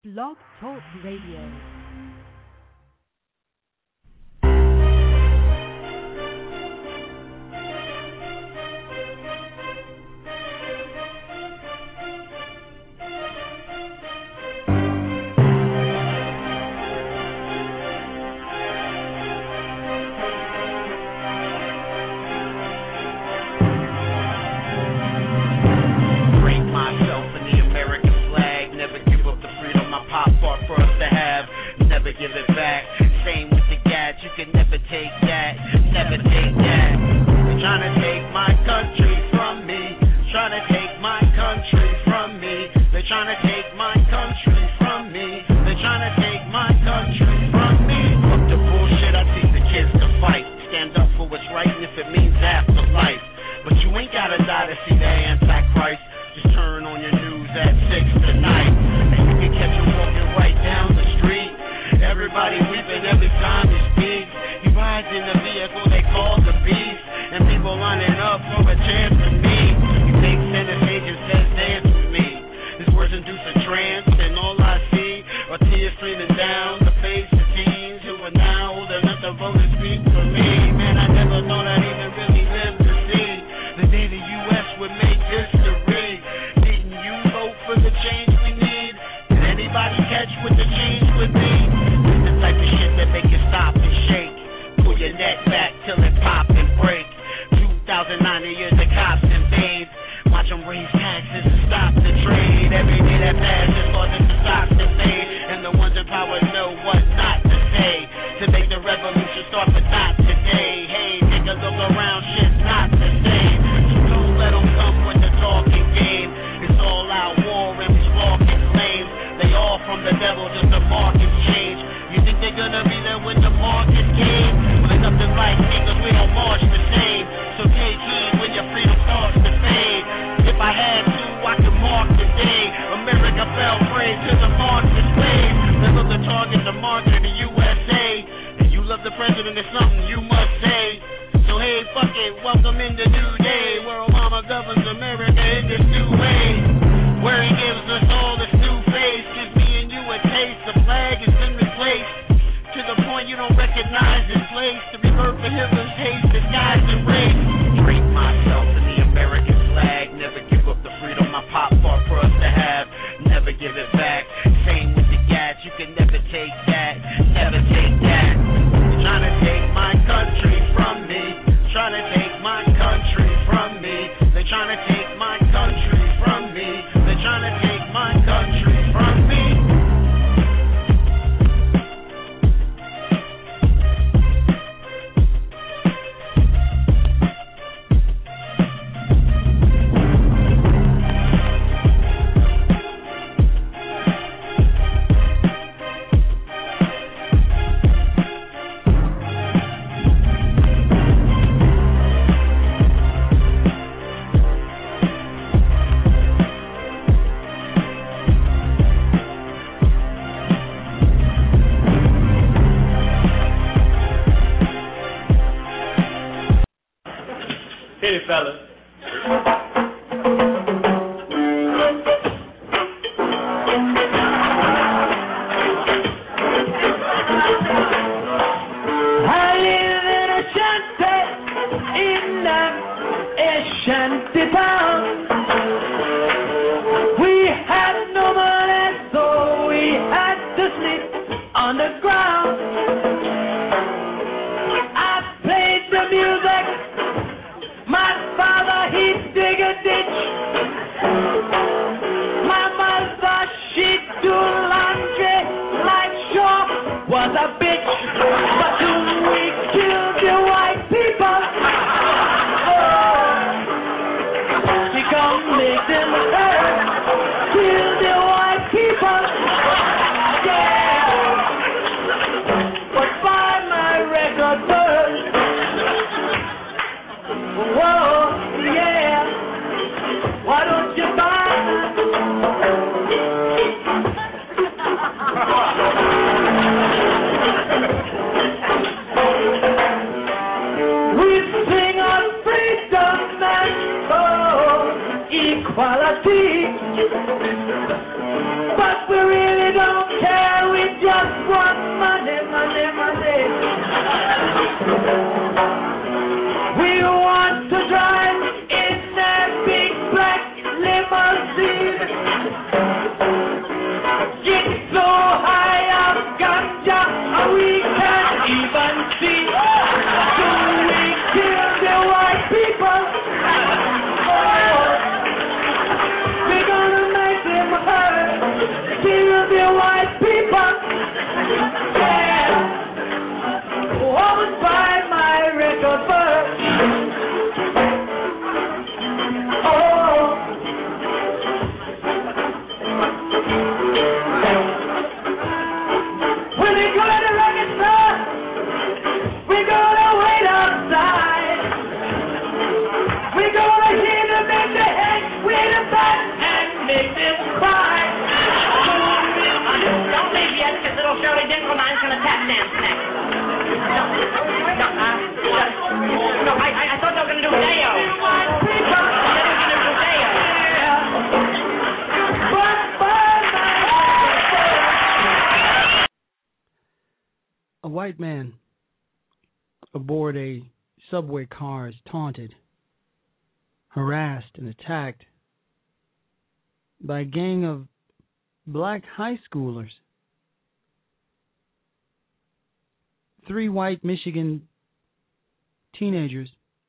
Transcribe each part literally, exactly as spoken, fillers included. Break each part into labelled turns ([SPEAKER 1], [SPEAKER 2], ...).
[SPEAKER 1] Blog Talk Radio.
[SPEAKER 2] Give it back. Same with the gas, you can never take that, never take that. They're trying to take my country from me, trying to take my country from me. They're trying to take my country from me. They're trying to take my country from me. Fuck the bullshit, I teach the kids to fight. Stand up for what's right, and if it means afterlife. But you ain't gotta die to see the Antichrist. Just turn on your news at six tonight, and you can catch him walking right down the street. Everybody weeping every time he speaks. He rides in the vehicle they call the beast, and people lining up for a chance to meet. He takes center stage and says, dance with me. His words induce a trance, and all I see are tears streaming down the face of teens who are now old enough to vote and speak for me. Man, I never thought I'd even really live to see the day the U S would make history. Didn't you vote for the change we need? Did anybody catch what the change would be? Type of shit that make you stop and shake. Pull your neck back till it pop and break. two thousand nine, the year the cops invade. Watch them raise taxes and stop the trade. Every day that passes causes the stocks to fade, and the ones in power know what not to say to make the revolution start, but not today. Hey, take a look around, shit's not the same. So don't let them come with the talking game. It's all out war and we stalking flames. They all from the devil, just the market change. You think they're gonna be there when the market came? Well, there's nothing like me, cause we don't march the same. So take heed when your freedom starts to fade. If I had to, I could mark the day America fell prey to the Marxist slave. They love to target the market of the U S A. And you love the president, it's something you must say. So hey, fuck it, welcome in the new day, where Obama governs America in this new way, where he gives us all this new face, gives me and you a taste. The flag has been replaced to the point you don't recognize its place. To revert for Hitler's hate, disguised in race. Drape myself in the American flag. Never give up the freedom my pop fought for us to have. Never give it back. Same with the gas, you can never take that, never take that. They're trying to take my country from me, trying to take my country from me. They're trying to take my country from me. They're trying to take my country from me.
[SPEAKER 3] white man aboard a subway car is taunted, harassed, and attacked by a gang of black high schoolers. Three white Michigan teenagers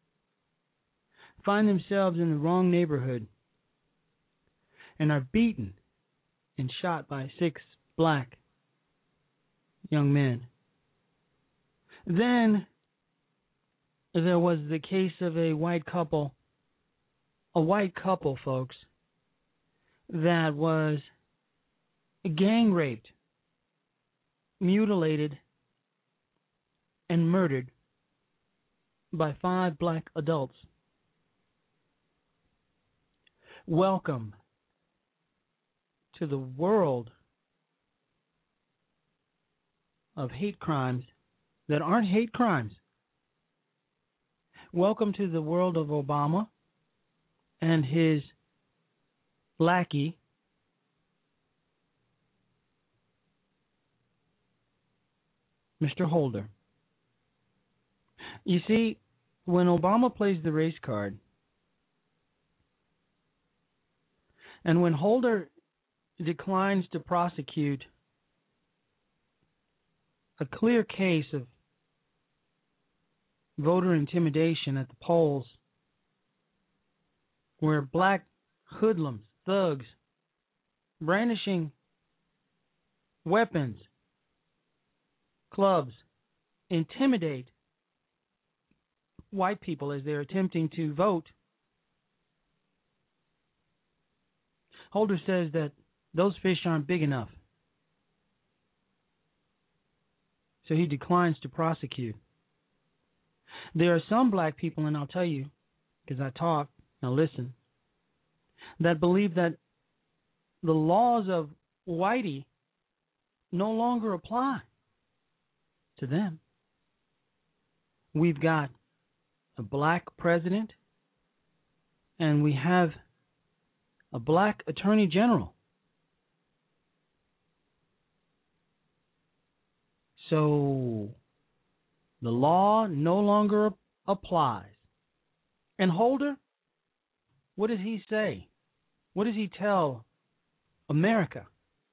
[SPEAKER 3] find themselves in the wrong neighborhood and are beaten and shot by six black young men. Then there was the case of a white couple, a white couple, folks, that was gang raped, mutilated, and murdered by five black adults. Welcome to the world of hate crimes that aren't hate crimes. Welcome to the world of Obama and his lackey, Mister Holder. You see, when Obama plays the race card, and when Holder declines to prosecute a clear case of voter intimidation at the polls, where black hoodlums, thugs, brandishing weapons, clubs, intimidate white people as they're attempting to vote, Holder says that those fish aren't big enough. So he declines to prosecute. There are some black people, and I'll tell you, because I talk, now listen, that believe that the laws of Whitey no longer apply to them. We've got a black president, and we have a black attorney general. So the law no longer applies. And Holder, what does he say? What does he tell America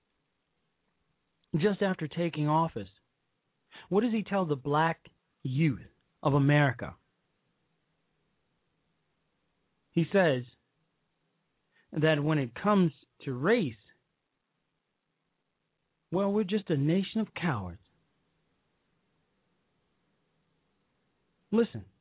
[SPEAKER 3] just after taking office? What does he tell the black youth of America? He says that when it comes to race, well, we're just a nation of cowards. Listen.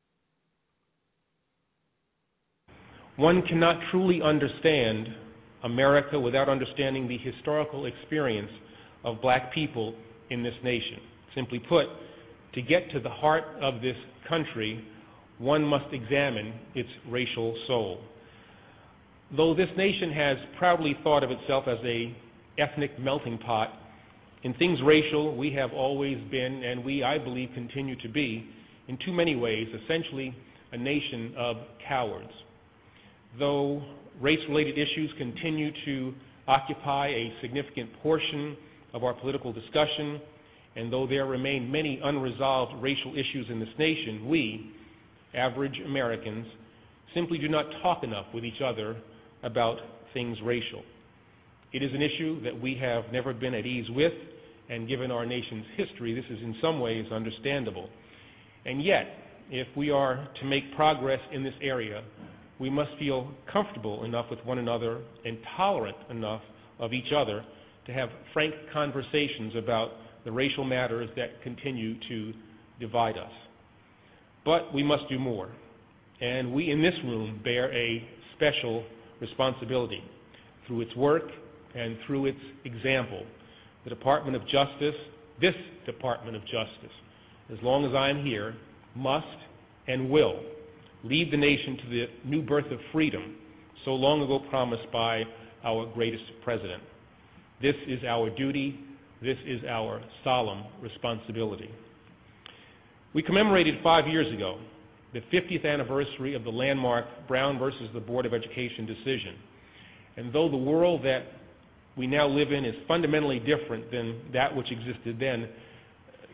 [SPEAKER 4] One cannot truly understand America without understanding the historical experience of black people in this nation. Simply put, to get to the heart of this country, one must examine its racial soul. Though this nation has proudly thought of itself as a ethnic melting pot, in things racial, we have always been, and we, I believe, continue to be, in too many ways, essentially a nation of cowards. Though race-related issues continue to occupy a significant portion of our political discussion, and though there remain many unresolved racial issues in this nation, we, average Americans, simply do not talk enough with each other about things racial. It is an issue that we have never been at ease with, and given our nation's history, this is in some ways understandable. And yet, if we are to make progress in this area, we must feel comfortable enough with one another and tolerant enough of each other to have frank conversations about the racial matters that continue to divide us. But we must do more, and we in this room bear a special responsibility. Through its work and through its example, the Department of Justice, this Department of Justice, as long as I am here, must and will lead the nation to the new birth of freedom so long ago promised by our greatest president. This is our duty. This is our solemn responsibility. We commemorated five years ago the fiftieth anniversary of the landmark Brown versus the Board of Education decision. And though the world that we now live in is fundamentally different than that which existed then,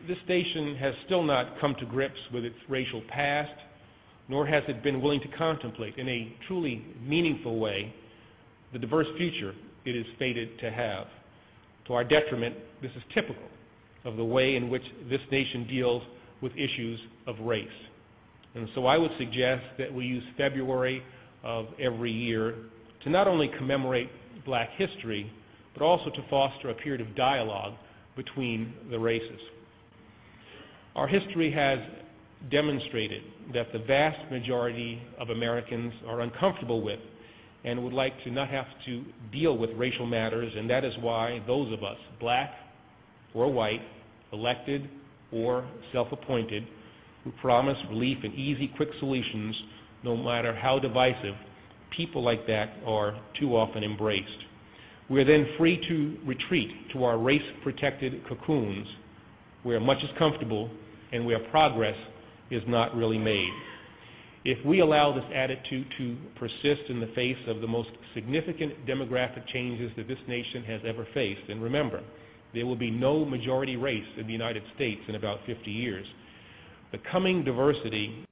[SPEAKER 4] this nation has still not come to grips with its racial past, nor has it been willing to contemplate in a truly meaningful way the diverse future it is fated to have. To our detriment, this is typical of the way in which this nation deals with issues of race. And so I would suggest that we use February of every year to not only commemorate black history, but also to foster a period of dialogue between the races. Our history has demonstrated that the vast majority of Americans are uncomfortable with and would like to not have to deal with racial matters, and that is why those of us, black or white, elected or self-appointed, who promise relief and easy, quick solutions, no matter how divisive, people like that are too often embraced. We are then free to retreat to our race-protected cocoons, where much is comfortable and where progress is not really made. If we allow this attitude to persist in the face of the most significant demographic changes that this nation has ever faced, and remember, there will be no majority race in the United States in about fifty years, the coming diversity.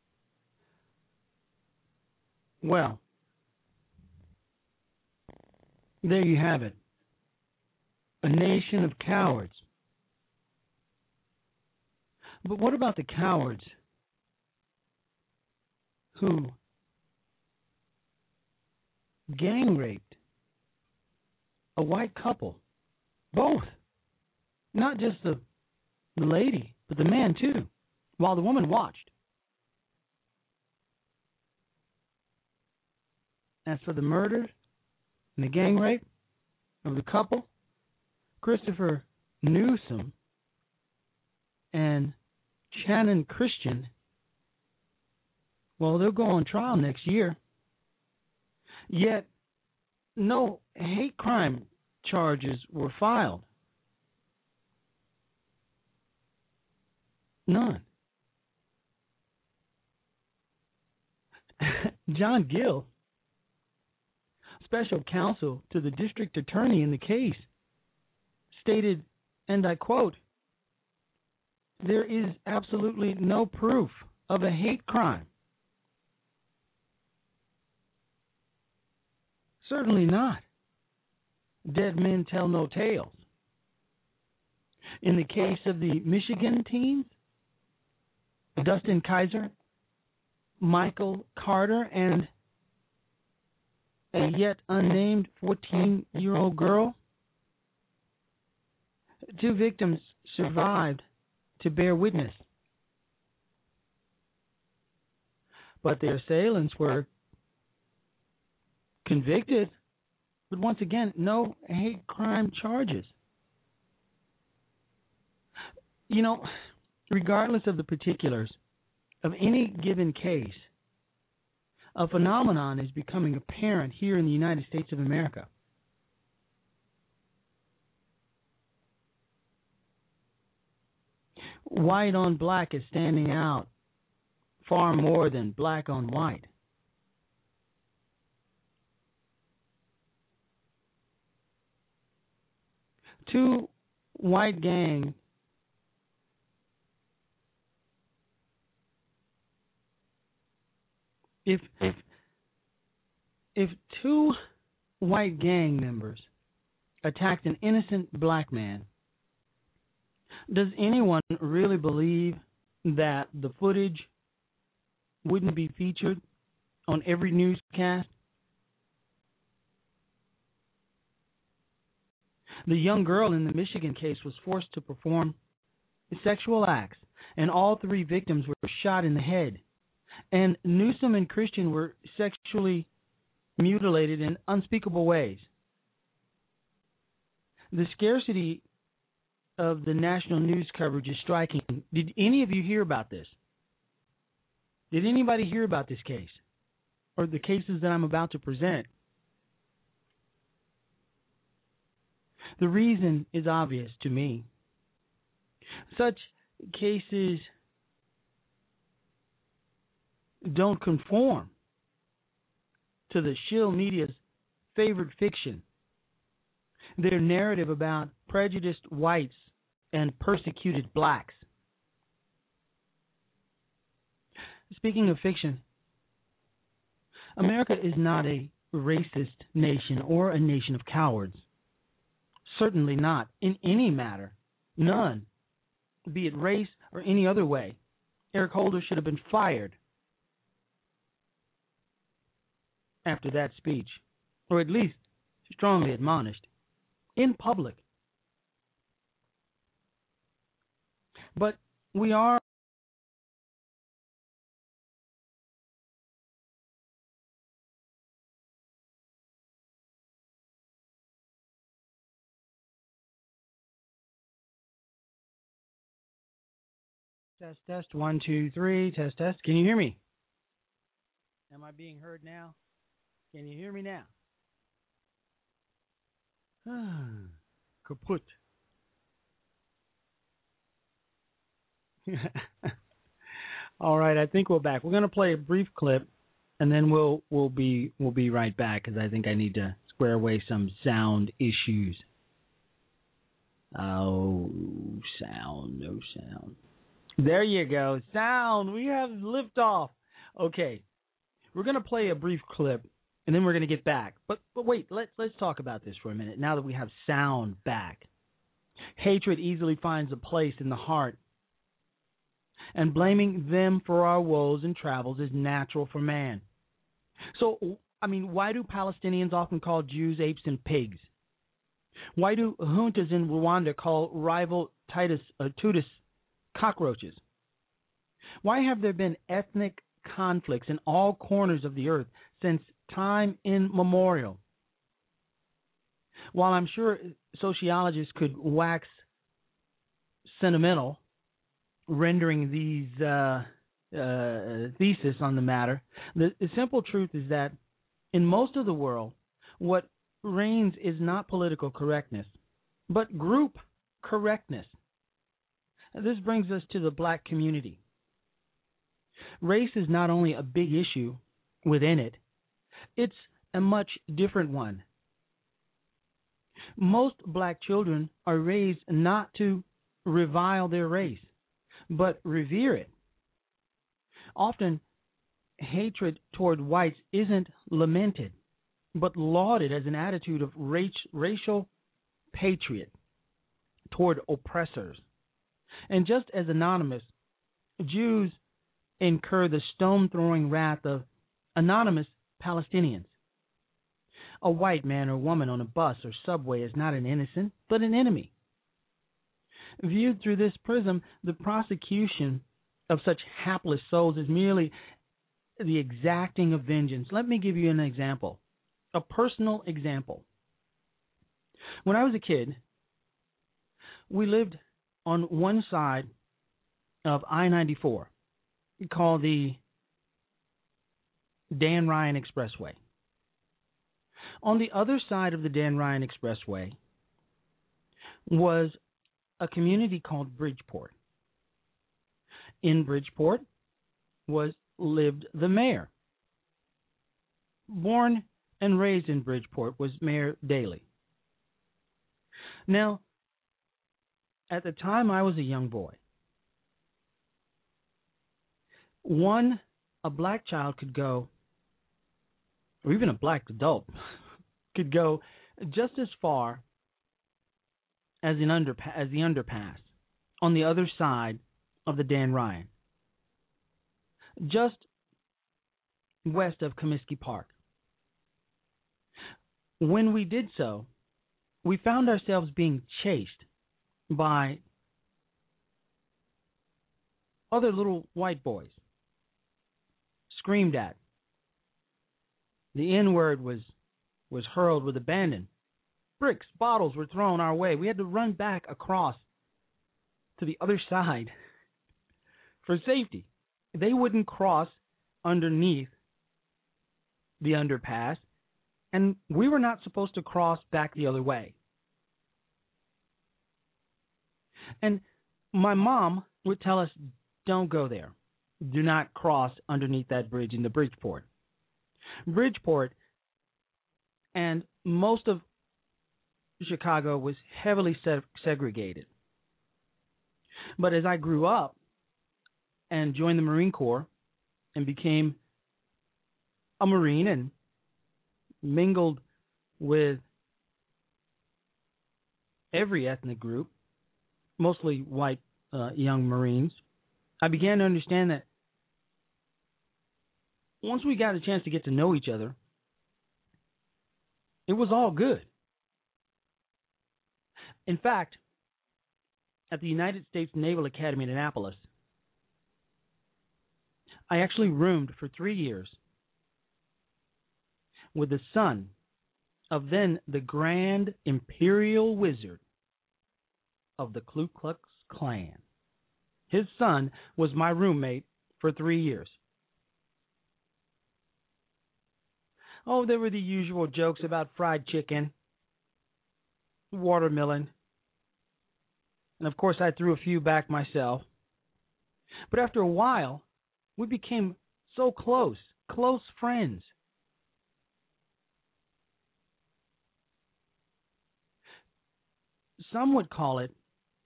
[SPEAKER 3] Well, there you have it. A nation of cowards. But what about the cowards who gang raped a white couple? Both. Not just the, the lady, but the man too, while the woman watched. As for the murder and the gang rape of the couple, Christopher Newsom and Shannon Christian, well, they'll go on trial next year. Yet, no hate crime charges were filed. None. John Gill, special counsel to the district attorney in the case, stated, and I quote, "There is absolutely no proof of a hate crime." Certainly not. Dead men tell no tales. In the case of the Michigan teens, Dustin Kaiser, Michael Carter, and a yet unnamed fourteen-year-old girl, two victims survived to bear witness. But their assailants were convicted, but once again, no hate crime charges. You know, regardless of the particulars of any given case, a phenomenon is becoming apparent here in the United States of America. White on black is standing out far more than black on white. Two white gangs if if if two white gang members attacked an innocent black man, does anyone really believe that the footage wouldn't be featured on every newscast? The young girl in the Michigan case was forced to perform sexual acts, and all three victims were shot in the head. And Newsom and Christian were sexually mutilated in unspeakable ways. The scarcity of the national news coverage is striking. Did any of you hear about this? Did anybody hear about this case or the cases that I'm about to present? The reason is obvious to me. Such cases don't conform to the shill media's favorite fiction, their narrative about prejudiced whites and persecuted blacks. Speaking of fiction, America is not a racist nation or a nation of cowards. Certainly not in any matter. None. Be it race or any other way. Eric Holder should have been fired after that speech, or at least strongly admonished in public. But we are Test, test, one, two, three, test, test. Can you hear me? Am I being heard now? Can you hear me now? Kaput. All right, I think we're back. We're going to play a brief clip, and then we'll we'll be we'll be right back because I think I need to square away some sound issues. Oh, sound, no sound. There you go. Sound. We have liftoff. Okay. We're going to play a brief clip, and then we're going to get back. But but wait, let's, let's talk about this for a minute now that we have sound back. Hatred easily finds a place in the heart, and blaming them for our woes and travels is natural for man. So, I mean, why do Palestinians often call Jews apes and pigs? Why do juntas in Rwanda call rival Titus, uh, Tutus cockroaches? Why have there been ethnic conflicts in all corners of the earth since time immemorial? While I'm sure sociologists could wax sentimental, rendering these uh, uh, thesis on the matter, the, the simple truth is that in most of the world, what reigns is not political correctness, but group correctness. This brings us to the black community. Race is not only a big issue within it, it's a much different one. Most black children are raised not to revile their race, but revere it. Often, hatred toward whites isn't lamented, but lauded as an attitude of race, racial patriot toward oppressors. And just as anonymous, Jews incur the stone-throwing wrath of anonymous Palestinians. A white man or woman on a bus or subway is not an innocent, but an enemy. Viewed through this prism, the prosecution of such hapless souls is merely the exacting of vengeance. Let me give you an example, a personal example. When I was a kid, we lived on one side of I ninety-four, called the Dan Ryan Expressway. On the other side of the Dan Ryan Expressway was a community called Bridgeport. In Bridgeport was lived the mayor. Born and raised in Bridgeport was Mayor Daley. Now, at the time I was a young boy, one, a black child could go, or even a black adult could go just as far as an underpa- as the underpass on the other side of the Dan Ryan, just west of Comiskey Park. When we did so, we found ourselves being chased by other little white boys, screamed at. The N-word was, was hurled with abandon. Bricks, bottles were thrown our way. We had to run back across to the other side for safety. They wouldn't cross underneath the underpass, and we were not supposed to cross back the other way. And my mom would tell us, don't go there. Do not cross underneath that bridge into Bridgeport. Bridgeport and most of Chicago was heavily se- segregated. But as I grew up and joined the Marine Corps and became a Marine and mingled with every ethnic group, mostly white uh, young Marines, I began to understand that once we got a chance to get to know each other, it was all good. In fact, at the United States Naval Academy in Annapolis, I actually roomed for three years with the son of then the Grand Imperial Wizard of the Ku Klux Klan. His son was my roommate for three years. Oh, there were the usual jokes about fried chicken, watermelon, and of course I threw a few back myself. But after a while, we became so close, close friends. Some would call it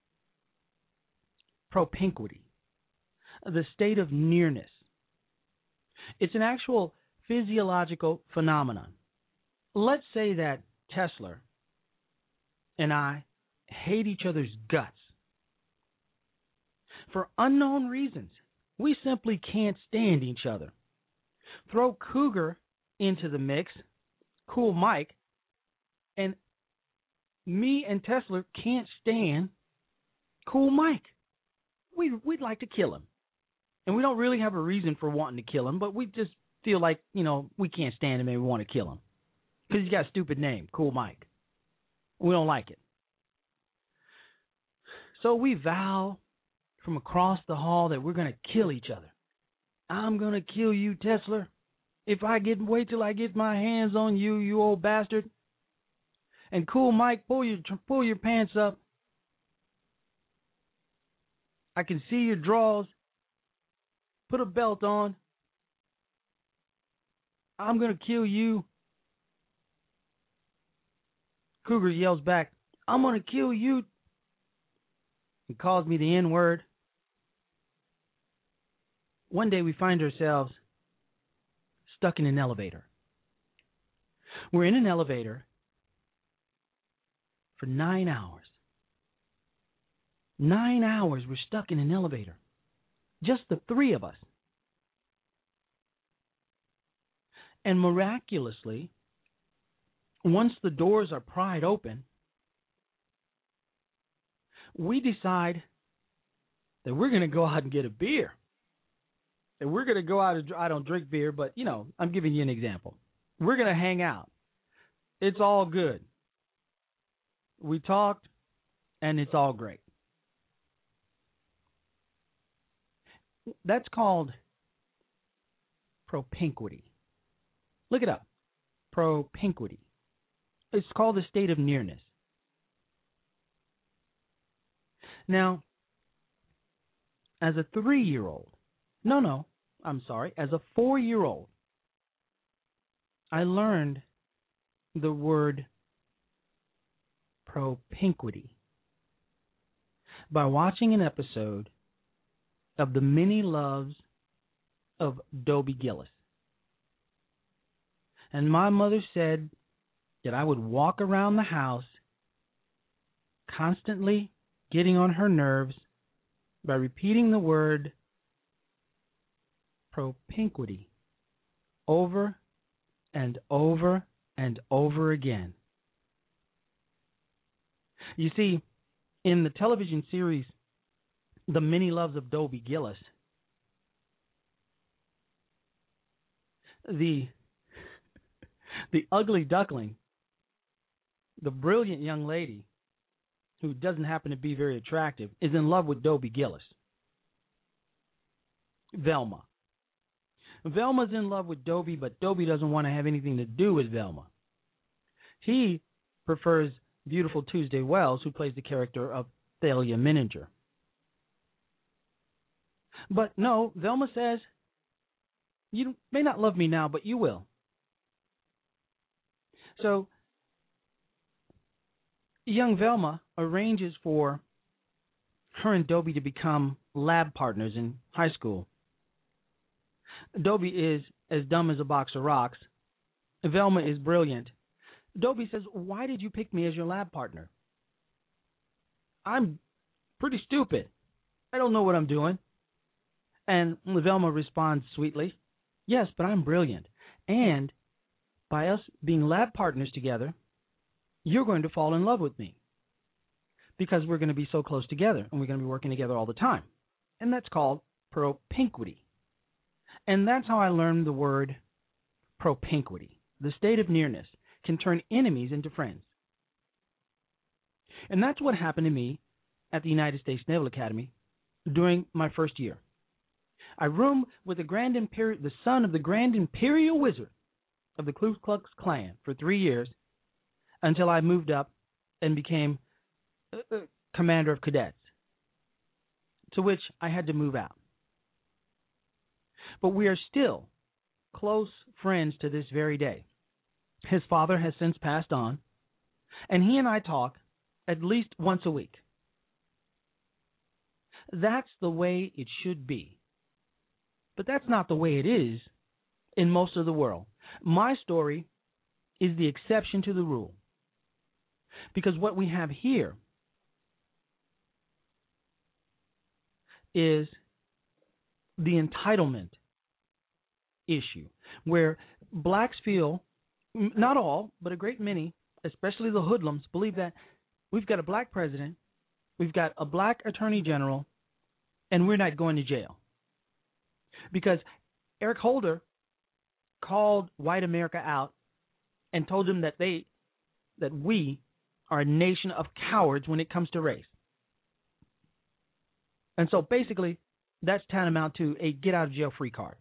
[SPEAKER 3] propinquity, the state of nearness. It's an actual physiological phenomenon. Let's say that Tesla and I hate each other's guts. For unknown reasons, we simply can't stand each other. Throw Cougar into the mix, Cool Mike, and me and Tesla can't stand Cool Mike. We'd, we'd like to kill him. And we don't really have a reason for wanting to kill him, but we just feel like, you know, we can't stand him and we want to kill him. Because he's got a stupid name, Cool Mike. We don't like it. So we vow from across the hall that we're going to kill each other. I'm going to kill you, Tesla. If I get, wait till I get my hands on you, you old bastard. And Cool Mike, pull your, pull your pants up. I can see your drawers. Put a belt on. I'm going to kill you. Cougar yells back, I'm going to kill you. He calls me the N-word. One day we find ourselves stuck in an elevator. We're in an elevator for nine hours. Nine hours we're stuck in an elevator. Just the three of us. And miraculously, once the doors are pried open, we decide that we're going to go out and get a beer. And we're going to go out and, I don't drink beer, but, you know, I'm giving you an example. We're going to hang out. It's all good. We talked, and it's all great. That's called propinquity. Look it up. Propinquity. It's called the state of nearness. Now, as a three-year-old, no, no, I'm sorry, as a four-year-old, I learned the word propinquity by watching an episode of The Many Loves of Dobie Gillis. And my mother said that I would walk around the house constantly getting on her nerves by repeating the word propinquity over and over and over again. You see, in the television series The Many Loves of Dobie Gillis, the the ugly duckling, the brilliant young lady who doesn't happen to be very attractive, is in love with Dobie Gillis. Velma. Velma's in love with Dobie, but Dobie doesn't want to have anything to do with Velma. He prefers beautiful Tuesday Wells, who plays the character of Thalia Mininger. But no, Velma says, you may not love me now, but you will. So, young Velma arranges for her and Dobie to become lab partners in high school. Dobie is as dumb as a box of rocks. Velma is brilliant. Dobie says, "Why did you pick me as your lab partner?" "I'm pretty stupid. I don't know what I'm doing." And Velma responds sweetly, "Yes, but I'm brilliant. And by us being lab partners together, you're going to fall in love with me because we're going to be so close together and we're going to be working together all the time." And that's called propinquity. And that's how I learned the word propinquity. The state of nearness can turn enemies into friends. And that's what happened to me at the United States Naval Academy during my first year. I roomed with the Grand Imperial, the son of the Grand Imperial Wizard of the Ku Klux Klan for three years until I moved up and became uh, commander of cadets, to which I had to move out. But we are still close friends to this very day. His father has since passed on, and he and I talk at least once a week. That's the way it should be. But that's not the way it is in most of the world. My story is the exception to the rule. Because what we have here is the entitlement issue, where blacks feel, not all, but a great many, especially the hoodlums, believe that we've got a black president, we've got a black attorney general, and we're not going to jail. Because Eric Holder called white America out and told them that they, that we are a nation of cowards when it comes to race. And so basically, that's tantamount to a get out of jail free card.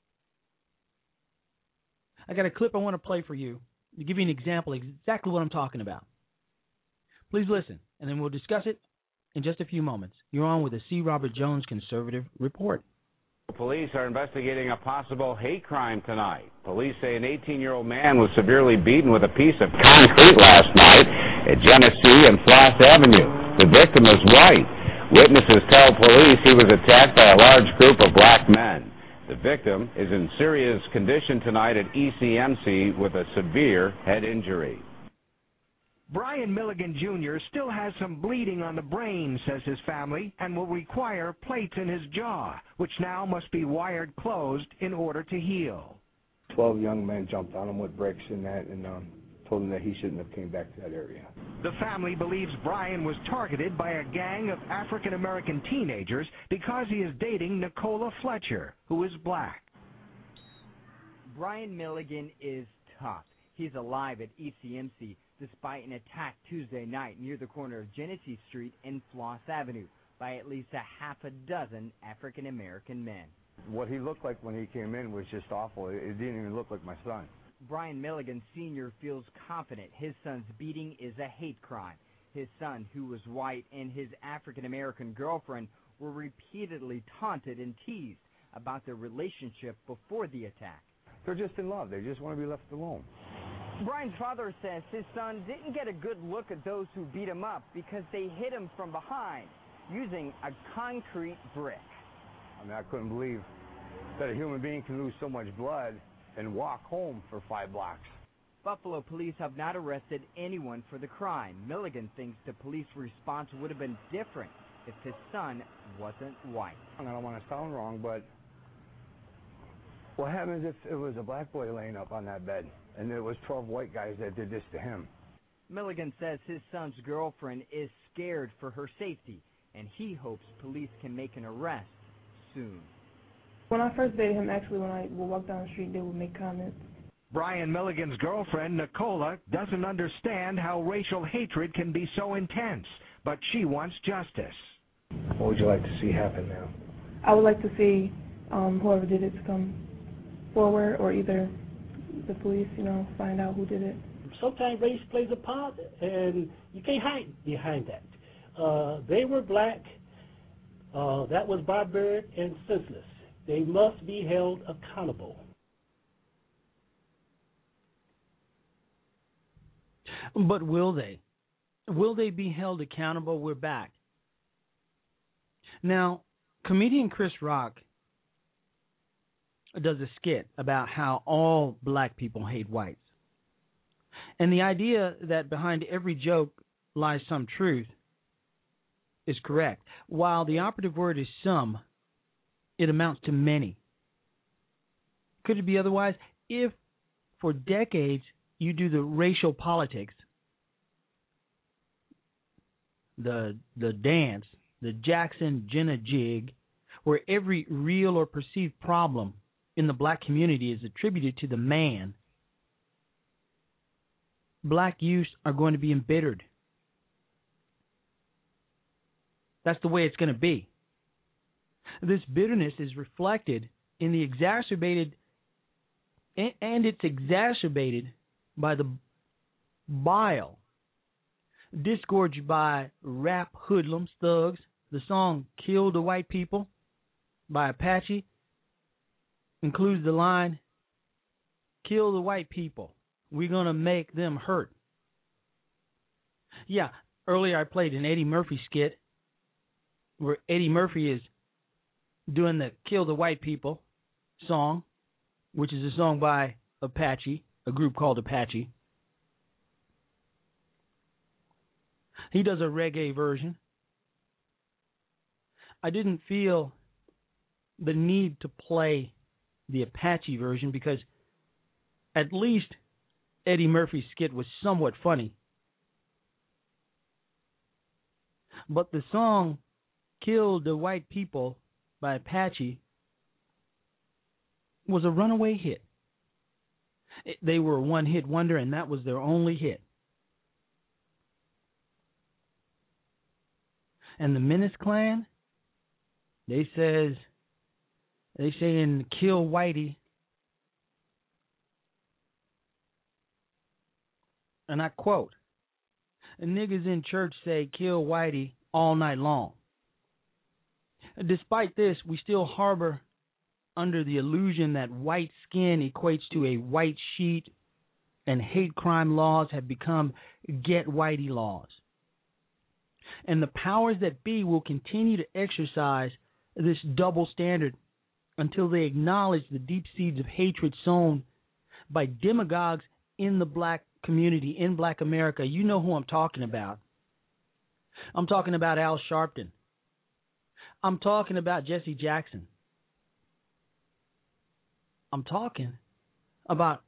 [SPEAKER 3] I got a clip I want to play for you to give you an example of exactly what I'm talking about. Please listen, and then we'll discuss it in just a few moments. You're on with the C. Robert Jones Conservative Report.
[SPEAKER 5] Police are investigating a possible hate crime tonight. Police say an eighteen-year-old man was severely beaten with a piece of concrete last night at Genesee and Floss Avenue. The victim is white. Witnesses tell police he was attacked by a large group of black men. The victim is in serious condition tonight at E C M C with a severe head injury.
[SPEAKER 6] Brian Milligan Junior still has some bleeding on the brain, says his family, and will require plates in his jaw, which now must be wired closed in order to heal.
[SPEAKER 7] Twelve young men jumped on him with bricks and that, and um, told him that he shouldn't have came back to that area.
[SPEAKER 6] The family believes Brian was targeted by a gang of African-American teenagers because he is dating Nicola Fletcher, who is black.
[SPEAKER 8] Brian Milligan is tough. He's alive at E C M C despite an attack Tuesday night near the corner of Genesee Street and Floss Avenue by at least a half a dozen African-American men.
[SPEAKER 7] What he looked like when he came in was just awful. It didn't even look like my son.
[SPEAKER 8] Brian Milligan Senior feels confident his son's beating is a hate crime. His son, who was white, and his African-American girlfriend were repeatedly taunted and teased about their relationship before the attack.
[SPEAKER 7] They're just in love. They just want to be left alone.
[SPEAKER 8] Brian's father says his son didn't get a good look at those who beat him up because they hit him from behind using a concrete brick.
[SPEAKER 7] I mean, I couldn't believe that a human being can lose so much blood and walk home for five blocks.
[SPEAKER 8] Buffalo police have not arrested anyone for the crime. Milligan thinks the police response would have been different if his son wasn't white.
[SPEAKER 7] I don't want to sound wrong, but what happens if it was a black boy laying up on that bed and it was twelve white guys that did this to him?
[SPEAKER 8] Milligan says his son's girlfriend is scared for her safety, and he hopes police can make an arrest soon.
[SPEAKER 9] When I first dated him, actually, when I would walk down the street, they would make comments.
[SPEAKER 6] Brian Milligan's girlfriend, Nicola, doesn't understand how racial hatred can be so intense, but she wants justice.
[SPEAKER 7] What would you like to see happen now?
[SPEAKER 9] I would like to see um, whoever did it to come forward, or either the police, you know, find out who did it.
[SPEAKER 10] Sometimes race plays a part, and you can't hide behind that. Uh, they were black. Uh, that was barbaric and senseless. They must be held accountable.
[SPEAKER 3] But will they? Will they be held accountable? We're back. Now, comedian Chris Rock does a skit about how all black people hate whites. And the idea that behind every joke lies some truth is correct. While the operative word is some, it amounts to many. Could it be otherwise? If for decades you do the racial politics, the the dance, the Jackson Jenna jig, where every real or perceived problem in the black community is attributed to the man, black youths are going to be embittered. That's the way it's going to be. This bitterness is reflected in the exacerbated, and it's exacerbated by the bile disgorged by rap hoodlums, thugs. The song Kill the White People by Apache includes the line, kill the white people. We're going to make them hurt. Yeah, earlier I played an Eddie Murphy skit where Eddie Murphy is doing the Kill the White People song, which is a song by Apache, a group called Apache. He does a reggae version. I didn't feel the need to play the Apache version because at least Eddie Murphy's skit was somewhat funny. But the song Kill the White People by Apache was a runaway hit. It, they were a one-hit wonder, and that was their only hit. And the Menace Clan, they says, they say in Kill Whitey, and I quote, niggas in church say kill Whitey all night long. Despite this, we still harbor under the illusion that white skin equates to a white sheet and hate crime laws have become get Whitey laws. And the powers that be will continue to exercise this double standard until they acknowledge the deep seeds of hatred sown by demagogues in the black community, in black America. You know who I'm talking about. I'm talking about Al Sharpton. I'm talking about Jesse Jackson. I'm talking about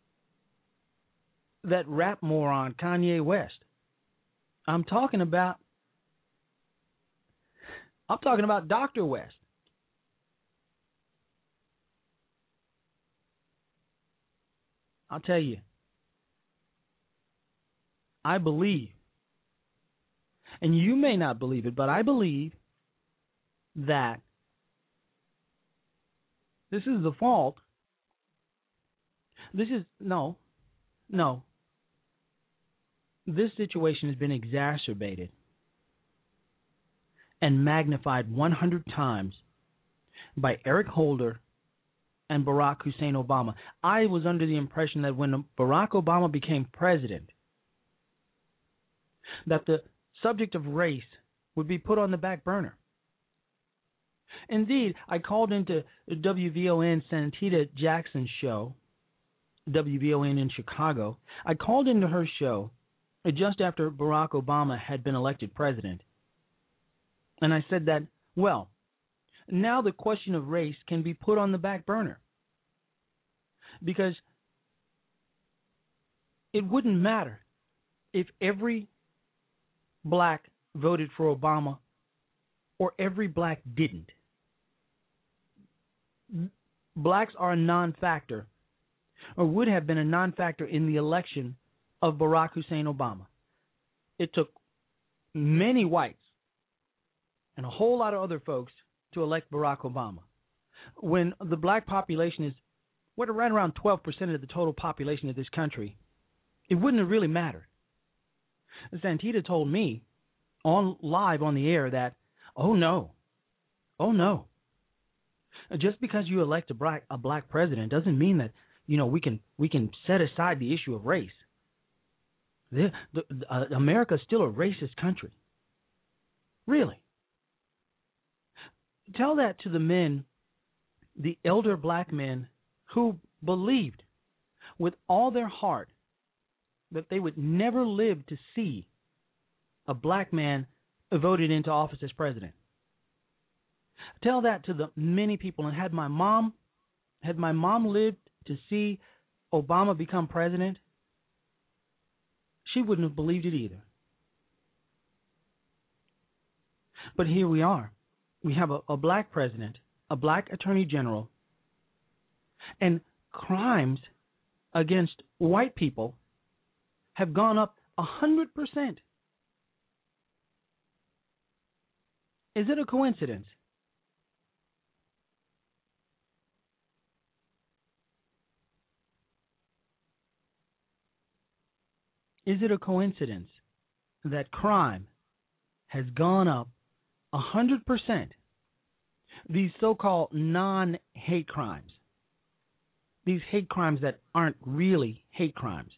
[SPEAKER 3] that rap moron Kanye West. I'm talking about I'm talking about Doctor West. I'll tell you, I believe, and you may not believe it, but I believe that this is the fault. This is, no, no. This situation has been exacerbated and magnified one hundred times by Eric Holder and Barack Hussein Obama. I was under the impression that when Barack Obama became president, that the subject of race would be put on the back burner. Indeed, I called into W V O N Santita Jackson's show, W V O N in Chicago. I called into her show just after Barack Obama had been elected president. And I said that, well, now the question of race can be put on the back burner. Because it wouldn't matter if every black voted for Obama or every black didn't. Blacks are a non-factor, or would have been a non-factor in the election of Barack Hussein Obama. It took many whites and a whole lot of other folks to elect Barack Obama. When the black population is what, right around twelve percent of the total population of this country, it wouldn't have really mattered. Santita told me on live on the air that, oh no, oh no, just because you elect a black a black president doesn't mean that, you know, we can we can set aside the issue of race. The, the, uh, America is still a racist country. Really. Tell that to the men, the elder black men who believed with all their heart that they would never live to see a black man voted into office as president. Tell that to the many people. And had my mom, had my mom lived to see Obama become president, she wouldn't have believed it either. But here we are. We have a, a black president, a black attorney general, and crimes against white people have gone up a hundred percent. Is it a coincidence? Is it a coincidence that crime has gone up a hundred percent? These so-called non-hate crimes, these hate crimes that aren't really hate crimes.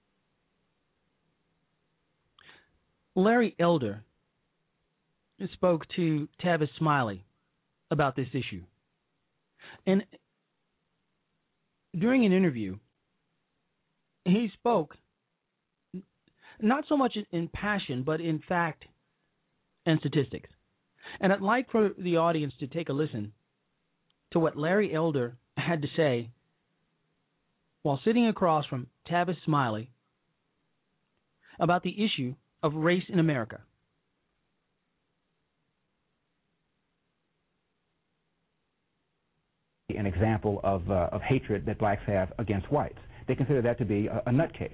[SPEAKER 3] Larry Elder spoke to Tavis Smiley about this issue. And during an interview, he spoke not so much in passion, but in fact and statistics. And I'd like for the audience to take a listen to what Larry Elder had to say while sitting across from Tavis Smiley about the issue of race in America.
[SPEAKER 11] An example of, uh, of hatred that blacks have against whites. They consider that to be a, a nutcase.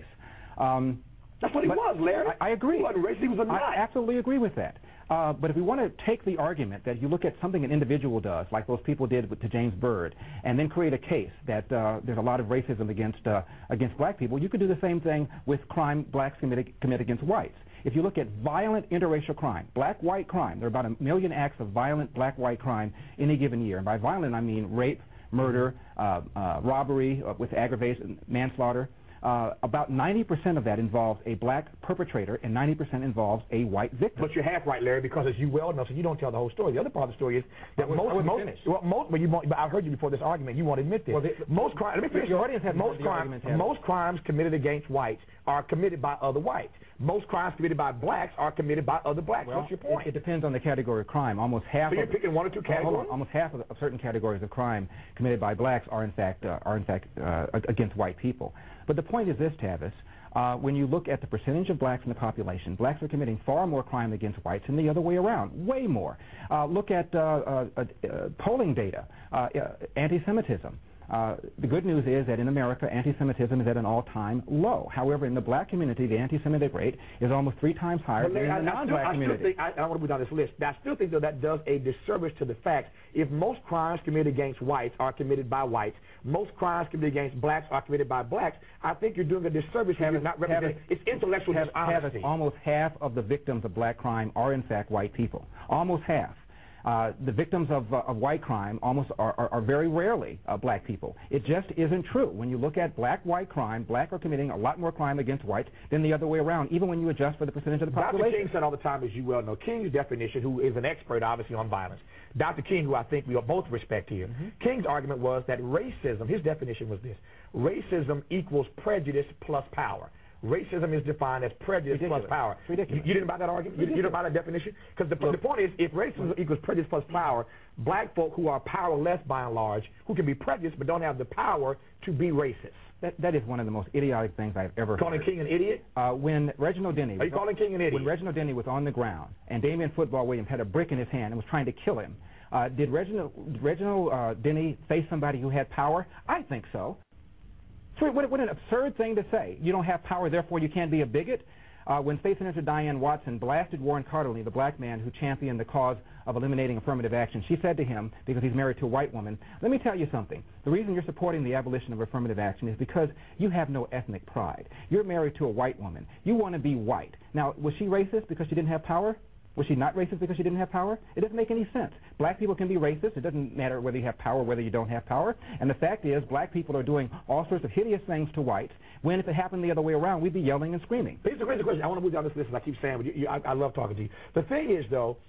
[SPEAKER 11] Um,
[SPEAKER 12] That's what he was, Larry.
[SPEAKER 11] I, I agree.
[SPEAKER 12] He wasn't racist, he was a nut.
[SPEAKER 11] I absolutely agree with that. Uh, but if we want to take the argument that you look at something an individual does, like those people did with, to James Byrd, and then create a case that uh, there's a lot of racism against uh, against black people, you could do the same thing with crime blacks commit, commit against whites. If you look at violent interracial crime, black-white crime, there are about a million acts of violent black-white crime any given year. And by violent, I mean rape, murder, uh, uh, robbery uh, with aggravated manslaughter. Uh, about ninety percent of that involves a black perpetrator and ninety percent involves a white victim.
[SPEAKER 12] But you're half right, Larry, because as you well know, so you don't tell the whole story. The other part of the story is that
[SPEAKER 11] was,
[SPEAKER 12] most, most, well, most, but you won't, but I've heard you before this argument. You won't admit this.
[SPEAKER 11] Well, the,
[SPEAKER 12] most crimes, let me finish.
[SPEAKER 11] Your audience has
[SPEAKER 12] most crimes, most crimes committed against whites are committed by other whites. Most crimes committed by blacks are committed by other blacks.
[SPEAKER 11] Well,
[SPEAKER 12] what's your point?
[SPEAKER 11] It, it depends on the category of crime. Almost half.
[SPEAKER 12] So you're
[SPEAKER 11] of,
[SPEAKER 12] picking one or two categories.
[SPEAKER 11] Hold on, almost half of, of certain categories of crime committed by blacks are in fact uh, are in fact uh, against white people. But the point is this, Tavis. Uh, when you look at the percentage of blacks in the population, blacks are committing far more crime against whites than the other way around, way more. Uh, look at uh, uh, uh, polling data, uh, uh, anti-Semitism. Uh, the good news is that in America, anti-Semitism is at an all-time low. However, in the black community, the anti-Semitic rate is almost three times higher
[SPEAKER 12] but
[SPEAKER 11] than in
[SPEAKER 12] I,
[SPEAKER 11] the non-black
[SPEAKER 12] I
[SPEAKER 11] community.
[SPEAKER 12] Still think, I, I want to move down this list. I still think, though, that does a disservice to the facts. If most crimes committed against whites are committed by whites, most crimes committed against blacks are committed by blacks, I think you're doing a disservice when you're not representing. It's intellectual dishonesty.
[SPEAKER 11] Almost half of the victims of black crime are, in fact, white people. Almost half. Uh, the victims of, uh, of white crime almost are, are, are very rarely uh, black people. It just isn't true. When you look at black-white crime, black are committing a lot more crime against whites than the other way around, even when you adjust for the percentage of the population.
[SPEAKER 12] Doctor King said all the time, as you well know, King's definition, who is an expert, obviously, on violence. Doctor King, who I think we both respect here, mm-hmm. King's argument was that racism, his definition was this, racism equals prejudice plus power. Racism is defined as prejudice
[SPEAKER 11] Ridiculous.
[SPEAKER 12] plus power.
[SPEAKER 11] Ridiculous.
[SPEAKER 12] You, you didn't buy that argument? You, you didn't buy that definition? Because the, the point is, if racism equals prejudice plus power, black folk who are powerless by and large, who can be prejudiced but don't have the power to be racist.
[SPEAKER 11] That, that is one of the most idiotic things I've ever
[SPEAKER 12] calling
[SPEAKER 11] heard.
[SPEAKER 12] King an idiot?
[SPEAKER 11] Uh, when Reginald Denny...
[SPEAKER 12] Are you calling King an idiot?
[SPEAKER 11] When Reginald Denny was on the ground and Damian Football Williams had a brick in his hand and was trying to kill him, uh, did Reginald, Reginald uh, Denny face somebody who had power? I think so. What, what an absurd thing to say. You don't have power, therefore you can't be a bigot. Uh, when State Senator Diane Watson blasted Warren Carterly, the black man who championed the cause of eliminating affirmative action, she said to him, because he's married to a white woman, let me tell you something. The reason you're supporting the abolition of affirmative action is because you have no ethnic pride. You're married to a white woman. You want to be white. Now, was she racist because she didn't have power? Was she not racist because she didn't have power? It doesn't make any sense. Black people can be racist. It doesn't matter whether you have power or whether you don't have power. And the fact is, black people are doing all sorts of hideous things to whites, when if it happened the other way around, we'd be yelling and screaming.
[SPEAKER 12] Here's the crazy question. I want to move down this list, as I keep saying, but you, you, I, I love talking to you. The thing is, though,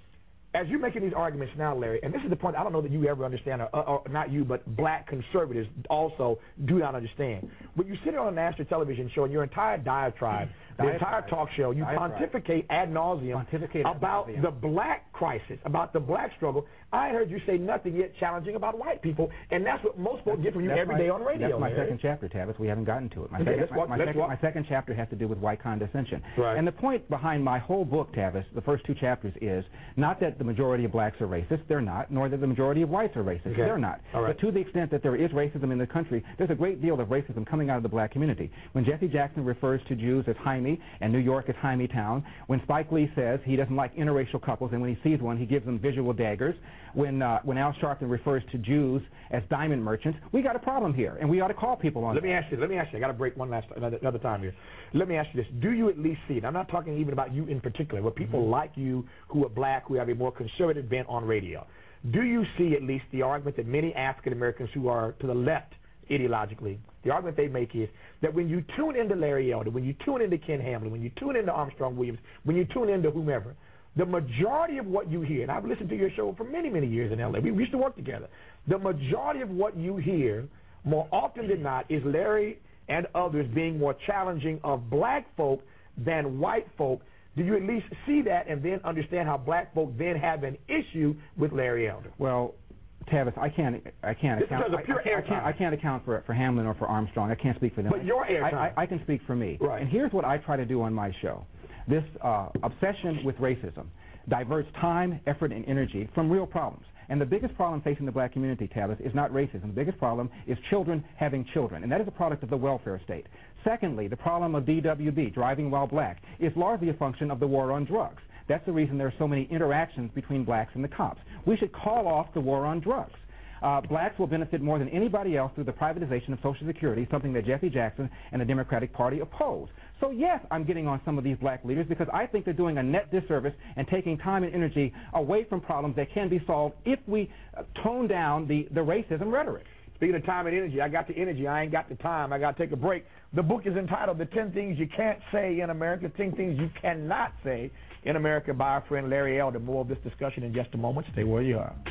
[SPEAKER 12] as you're making these arguments now, Larry, and this is the point I don't know that you ever understand, or, or not you, but black conservatives also do not understand. When you sit on a national television show and your entire diatribe, the entire talk show, you diatribe. pontificate ad nauseum pontificate about ad nauseum. the black crisis, about the black struggle. I heard you say nothing yet challenging about white people, and that's what most folks get from you every
[SPEAKER 11] my,
[SPEAKER 12] day on radio.
[SPEAKER 11] That's my
[SPEAKER 12] Larry.
[SPEAKER 11] second chapter, Tavis. We haven't gotten to it. My,
[SPEAKER 12] okay,
[SPEAKER 11] second,
[SPEAKER 12] walk,
[SPEAKER 11] my, my, second, my second chapter has to do with white condescension.
[SPEAKER 12] Right.
[SPEAKER 11] And the point behind my whole book, Tavis, the first two chapters, is not that the majority of blacks are racist. They're not. Nor that the majority of whites are racist.
[SPEAKER 12] Okay.
[SPEAKER 11] They're not.
[SPEAKER 12] All right.
[SPEAKER 11] But to the extent that there is racism in the country, there's a great deal of racism coming out of the black community. When Jesse Jackson refers to Jews as Jaime and New York as Jaime Town, when Spike Lee says he doesn't like interracial couples, and when he sees one, he gives them visual daggers, when uh, when Al Sharpton refers to Jews as diamond merchants, we got a problem here, and we ought to call people on
[SPEAKER 12] Let
[SPEAKER 11] that.
[SPEAKER 12] me ask you, let me ask you, I got to break one last, another, another time here. Let me ask you this. Do you at least see it? I'm not talking even about you in particular, but people mm-hmm. like you who are black, who have a more conservative bent on radio. Do you see at least the argument that many African Americans who are to the left ideologically, the argument they make is that when you tune into Larry Elder, when you tune into Ken Hamlin, when you tune into Armstrong Williams, when you tune into whomever, the majority of what you hear, and I've listened to your show for many, many years in L A, we used to work together, the majority of what you hear, more often than not, is Larry and others being more challenging of black folk than white folk. Do you at least see that and then understand how black folk then have an issue with Larry Elder?
[SPEAKER 11] Well, Tavis, I can't, I can't
[SPEAKER 12] this
[SPEAKER 11] account.
[SPEAKER 12] Is a pure
[SPEAKER 11] I, I, I, can't, I can't account for for Hamlin or for Armstrong. I can't speak for them.
[SPEAKER 12] But your airtime.
[SPEAKER 11] I, I, I can speak for me.
[SPEAKER 12] Right.
[SPEAKER 11] And here's what I try to do on my show: this uh, obsession with racism diverts time, effort, and energy from real problems. And the biggest problem facing the black community, Tavis, is not racism. The biggest problem is children having children, and that is a product of the welfare state. Secondly, the problem of D W B, driving while black, is largely a function of the war on drugs. That's the reason there are so many interactions between blacks and the cops. We should call off the war on drugs. Uh, blacks will benefit more than anybody else through the privatization of Social Security, something that Jesse Jackson and the Democratic Party oppose. So, yes, I'm getting on some of these black leaders because I think they're doing a net disservice and taking time and energy away from problems that can be solved if we uh, tone down the, the racism rhetoric.
[SPEAKER 12] Speaking of time and energy, I got the energy. I ain't got the time. I got to take a break. The book is entitled The ten Things You Can't Say in America, ten Things You Cannot Say in America by our friend Larry Elder. More of this discussion in just a moment. Stay where you are.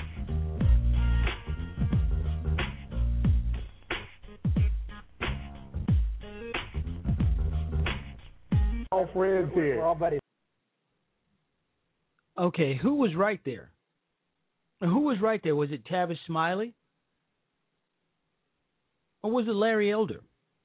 [SPEAKER 12] All friends here.
[SPEAKER 11] We're all buddies.
[SPEAKER 3] Okay, who was right there? Who was right there? Was it Tavis Smiley? Or was it Larry Elder?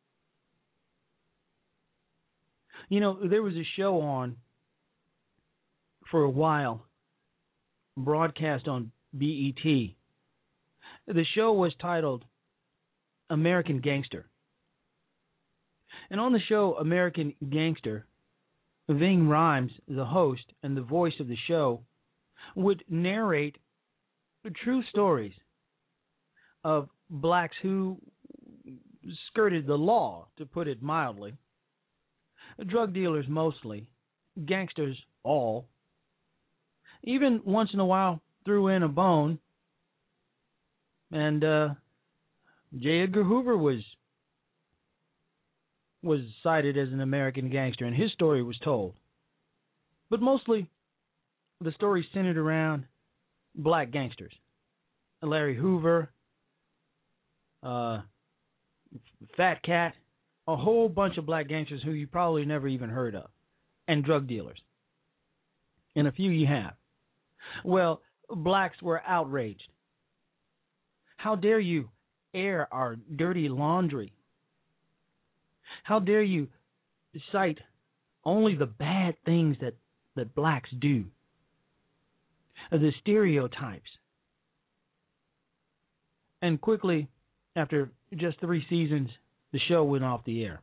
[SPEAKER 3] You know, there was a show on for a while, broadcast on B E T. The show was titled American Gangster. And on the show American Gangster, Ving Rhames, the host and the voice of the show, would narrate true stories of blacks who skirted the law, to put it mildly. Drug dealers mostly, gangsters all. Even once in a while threw in a bone. And uh, J. Edgar Hoover was was cited as an American gangster, and his story was told. But mostly, the story centered around black gangsters. Larry Hoover, uh, Fat Cat, a whole bunch of black gangsters who you probably never even heard of, and drug dealers. And a few you have. Well, blacks were outraged. How dare you air our dirty laundry? How dare you cite only the bad things that, that blacks do? The stereotypes. And quickly, after just three seasons, the show went off the air.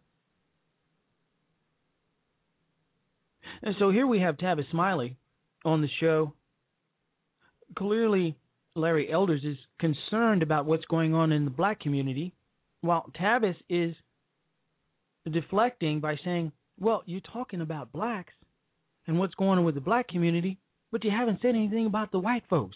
[SPEAKER 3] And so here we have Tavis Smiley on the show. Clearly, Larry Elders is concerned about what's going on in the black community, while Tavis is deflecting by saying, well, you're talking about blacks and what's going on with the black community, but you haven't said anything about the white folks.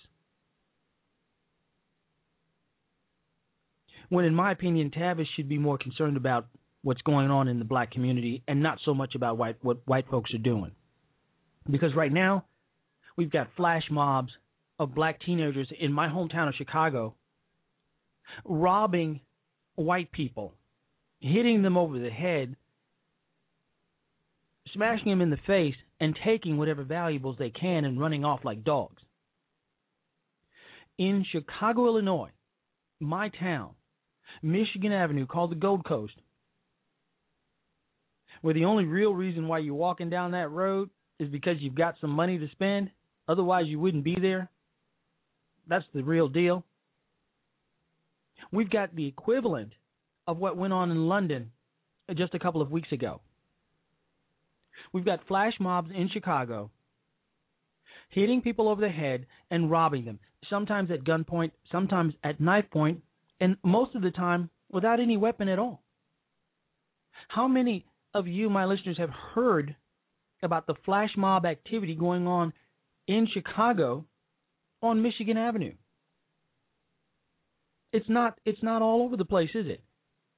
[SPEAKER 3] When, in my opinion, Tavis should be more concerned about what's going on in the black community and not so much about white, what white folks are doing. Because right now, we've got flash mobs of black teenagers in my hometown of Chicago robbing white people, hitting them over the head, smashing them in the face, and taking whatever valuables they can and running off like dogs. In Chicago, Illinois, my town, Michigan Avenue, called the Gold Coast, where the only real reason why you're walking down that road is because you've got some money to spend, otherwise you wouldn't be there. That's the real deal. We've got the equivalent of what went on in London just a couple of weeks ago. We've got flash mobs in Chicago hitting people over the head and robbing them, sometimes at gunpoint, sometimes at knife point, and most of the time without any weapon at all. How many of you, my listeners, have heard about the flash mob activity going on in Chicago on Michigan Avenue? It's not, it's not all over the place, is it?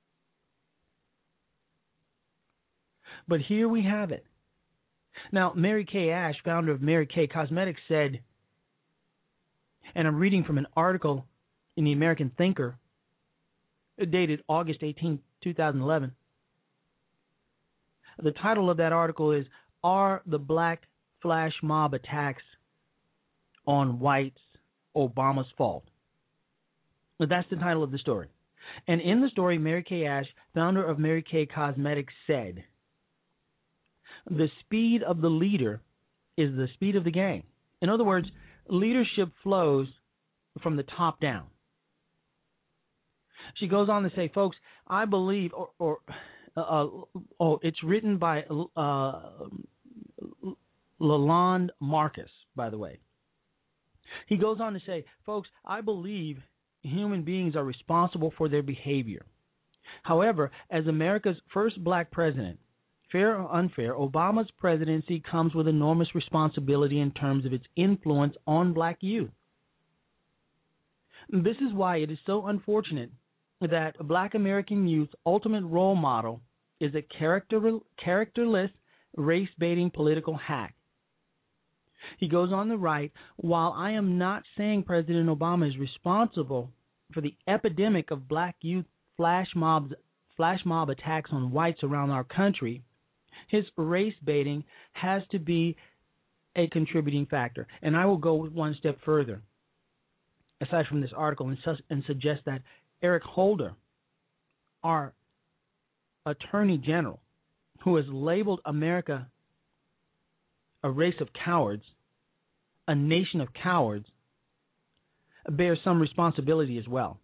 [SPEAKER 3] But here we have it. Now, Mary Kay Ash, founder of Mary Kay Cosmetics, said, and I'm reading from an article in the American Thinker, dated August eighteenth, twenty eleven. The title of that article is, "Are the Black Flash Mob Attacks on Whites Obama's Fault?" That's the title of the story. And in the story, Mary Kay Ash, founder of Mary Kay Cosmetics, said, "The speed of the leader is the speed of the gang." In other words, leadership flows from the top down. She goes on to say, folks, I believe, or, or uh, oh, it's written by uh, Lalonde Marcus, by the way. He goes on to say, folks, I believe human beings are responsible for their behavior. However, as America's first black president, fair or unfair, Obama's presidency comes with enormous responsibility in terms of its influence on black youth. This is why it is so unfortunate that black American youth's ultimate role model is a character, characterless, race-baiting political hack. He goes on to write, while I am not saying President Obama is responsible for the epidemic of black youth flash mobs, flash mob attacks on whites around our country, his race baiting has to be a contributing factor. And I will go one step further, aside from this article, and, su- and suggest that Eric Holder, our Attorney General, who has labeled America a race of cowards, a nation of cowards, bears some responsibility as well.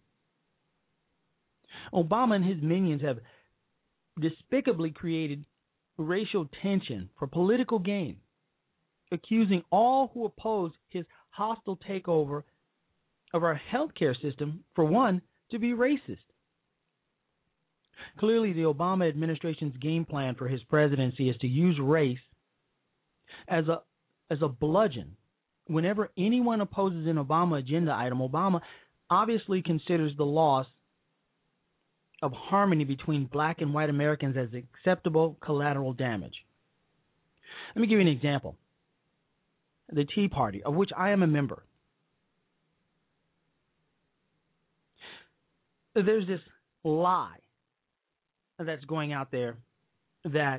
[SPEAKER 3] Obama and his minions have despicably created racial tension for political gain, accusing all who oppose his hostile takeover of our healthcare system, for one, to be racist. Clearly, the Obama administration's game plan for his presidency is to use race as a as a bludgeon. Whenever anyone opposes an Obama agenda item, Obama obviously considers the loss of harmony between black and white Americans as acceptable collateral damage. Let me give you an example. The Tea Party, of which I am a member. There's this lie that's going out there that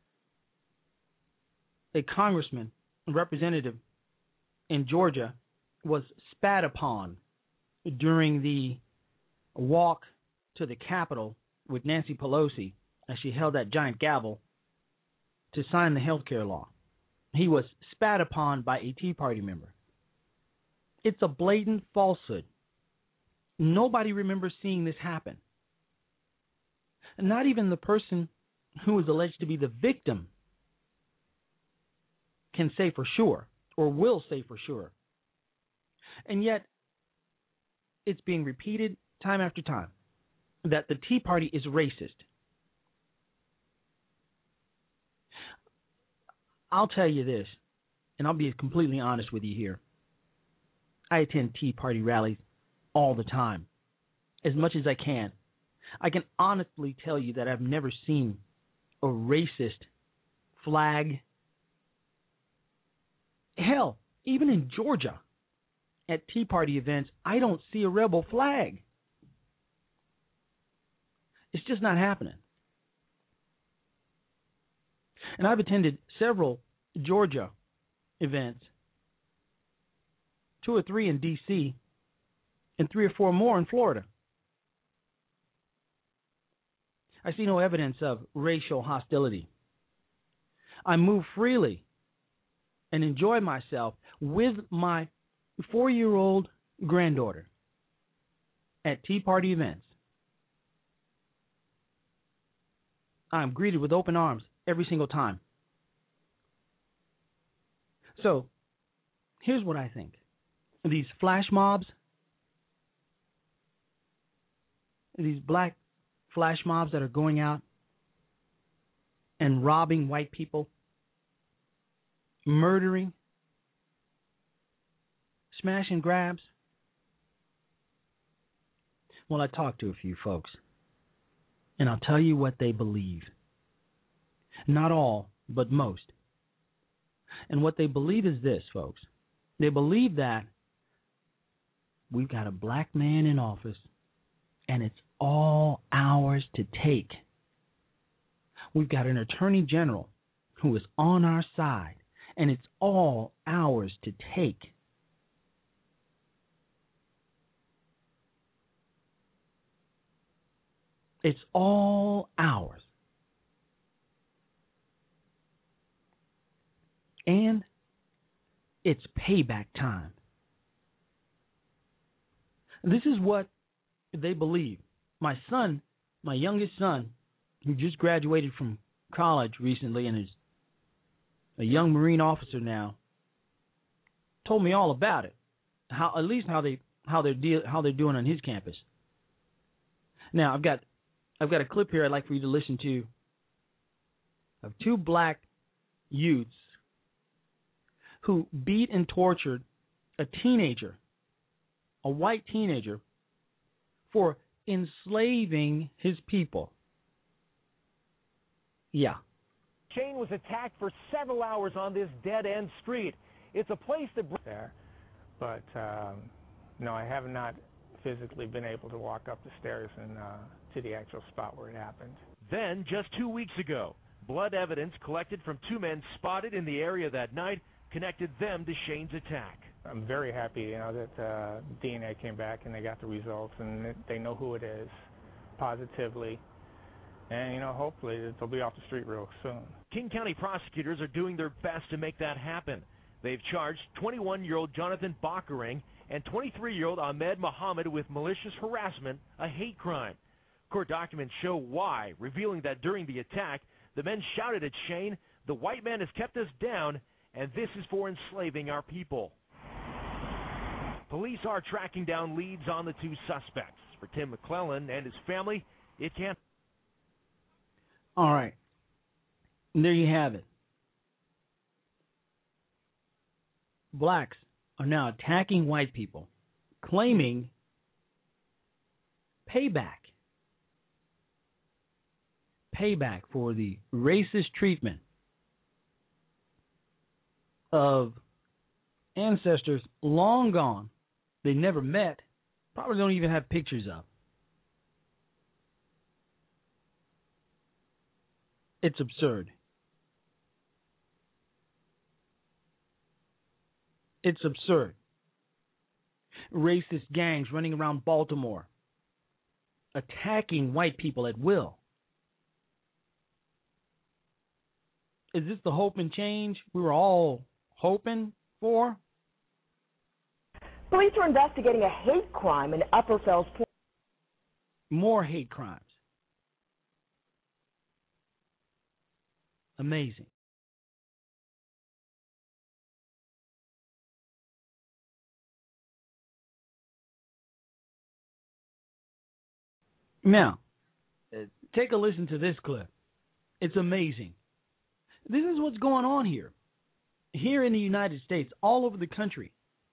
[SPEAKER 3] a congressman, a representative in Georgia, was spat upon during the walk to the Capitol with Nancy Pelosi as she held that giant gavel to sign the health care law. He was spat upon by a Tea Party member. It's a blatant falsehood. Nobody remembers seeing this happen. Not even the person who is alleged to be the victim can say for sure, or will say for sure. And yet, it's being repeated time after time that the Tea Party is racist. I'll tell you this, and I'll be completely honest with you here. I attend Tea Party rallies all the time, as much as I can. I can honestly tell you that I've never seen a racist flag. Hell, even in Georgia, at Tea Party events, I don't see a rebel flag. It's just not happening. And I've attended several Georgia events, two or three in D C, and three or four more in Florida. I see no evidence of racial hostility. I move freely and enjoy myself with my four-year-old granddaughter at Tea Party events. I'm greeted with open arms every single time. So, here's what I think. These flash mobs, these black flash mobs that are going out and robbing white people, murdering, smash and grabs. Well, I talked to a few folks, and I'll tell you what they believe. Not all, but most. And what they believe is this, folks. They believe that we've got a black man in office, and it's all ours to take. We've got an attorney general who is on our side, and it's all ours to take. It's all ours. And it's payback time. This is what they believe. My son, my youngest son, who just graduated from college recently and is a young Marine officer now, told me all about it. How, at least how they how they're deal how they're doing on his campus. Now I've got I've got a clip here I'd like for you to listen to of two black youths who beat and tortured a teenager, a white teenager, for enslaving his people. Yeah.
[SPEAKER 13] Shane was attacked for several hours on this dead-end street. It's a place that...
[SPEAKER 14] There, but um, no, I have not physically been able to walk up the stairs and uh, to the actual spot where it happened.
[SPEAKER 13] Then, just two weeks ago, blood evidence collected from two men spotted in the area that night connected them to Shane's attack.
[SPEAKER 14] I'm very happy, you know, that uh, D N A came back and they got the results and they know who it is positively. And, you know, hopefully it'll be off the street real soon.
[SPEAKER 13] King County prosecutors are doing their best to make that happen. They've charged twenty-one-year-old Jonathan Bakering and twenty-three-year-old Ahmed Muhammad with malicious harassment, a hate crime. Court documents show why, revealing that during the attack, the men shouted at Shane, "The white man has kept us down, and this is for enslaving our people." Police are tracking down leads on the two suspects. For Tim McClellan and his family, it can't...
[SPEAKER 3] All right. There you have it. Blacks are now attacking white people, claiming payback. Payback for the racist treatment of ancestors long gone. They never met, probably don't even have pictures of. It's absurd. It's absurd. Racist gangs running around Baltimore, attacking white people at will. Is this the hope and change we were all hoping for?
[SPEAKER 15] Police are investigating a hate crime in Upper Fells Point.
[SPEAKER 3] More hate crimes. Amazing. Now, take a listen to this clip. It's amazing. This is what's going on here. Here in the United States, all over the country.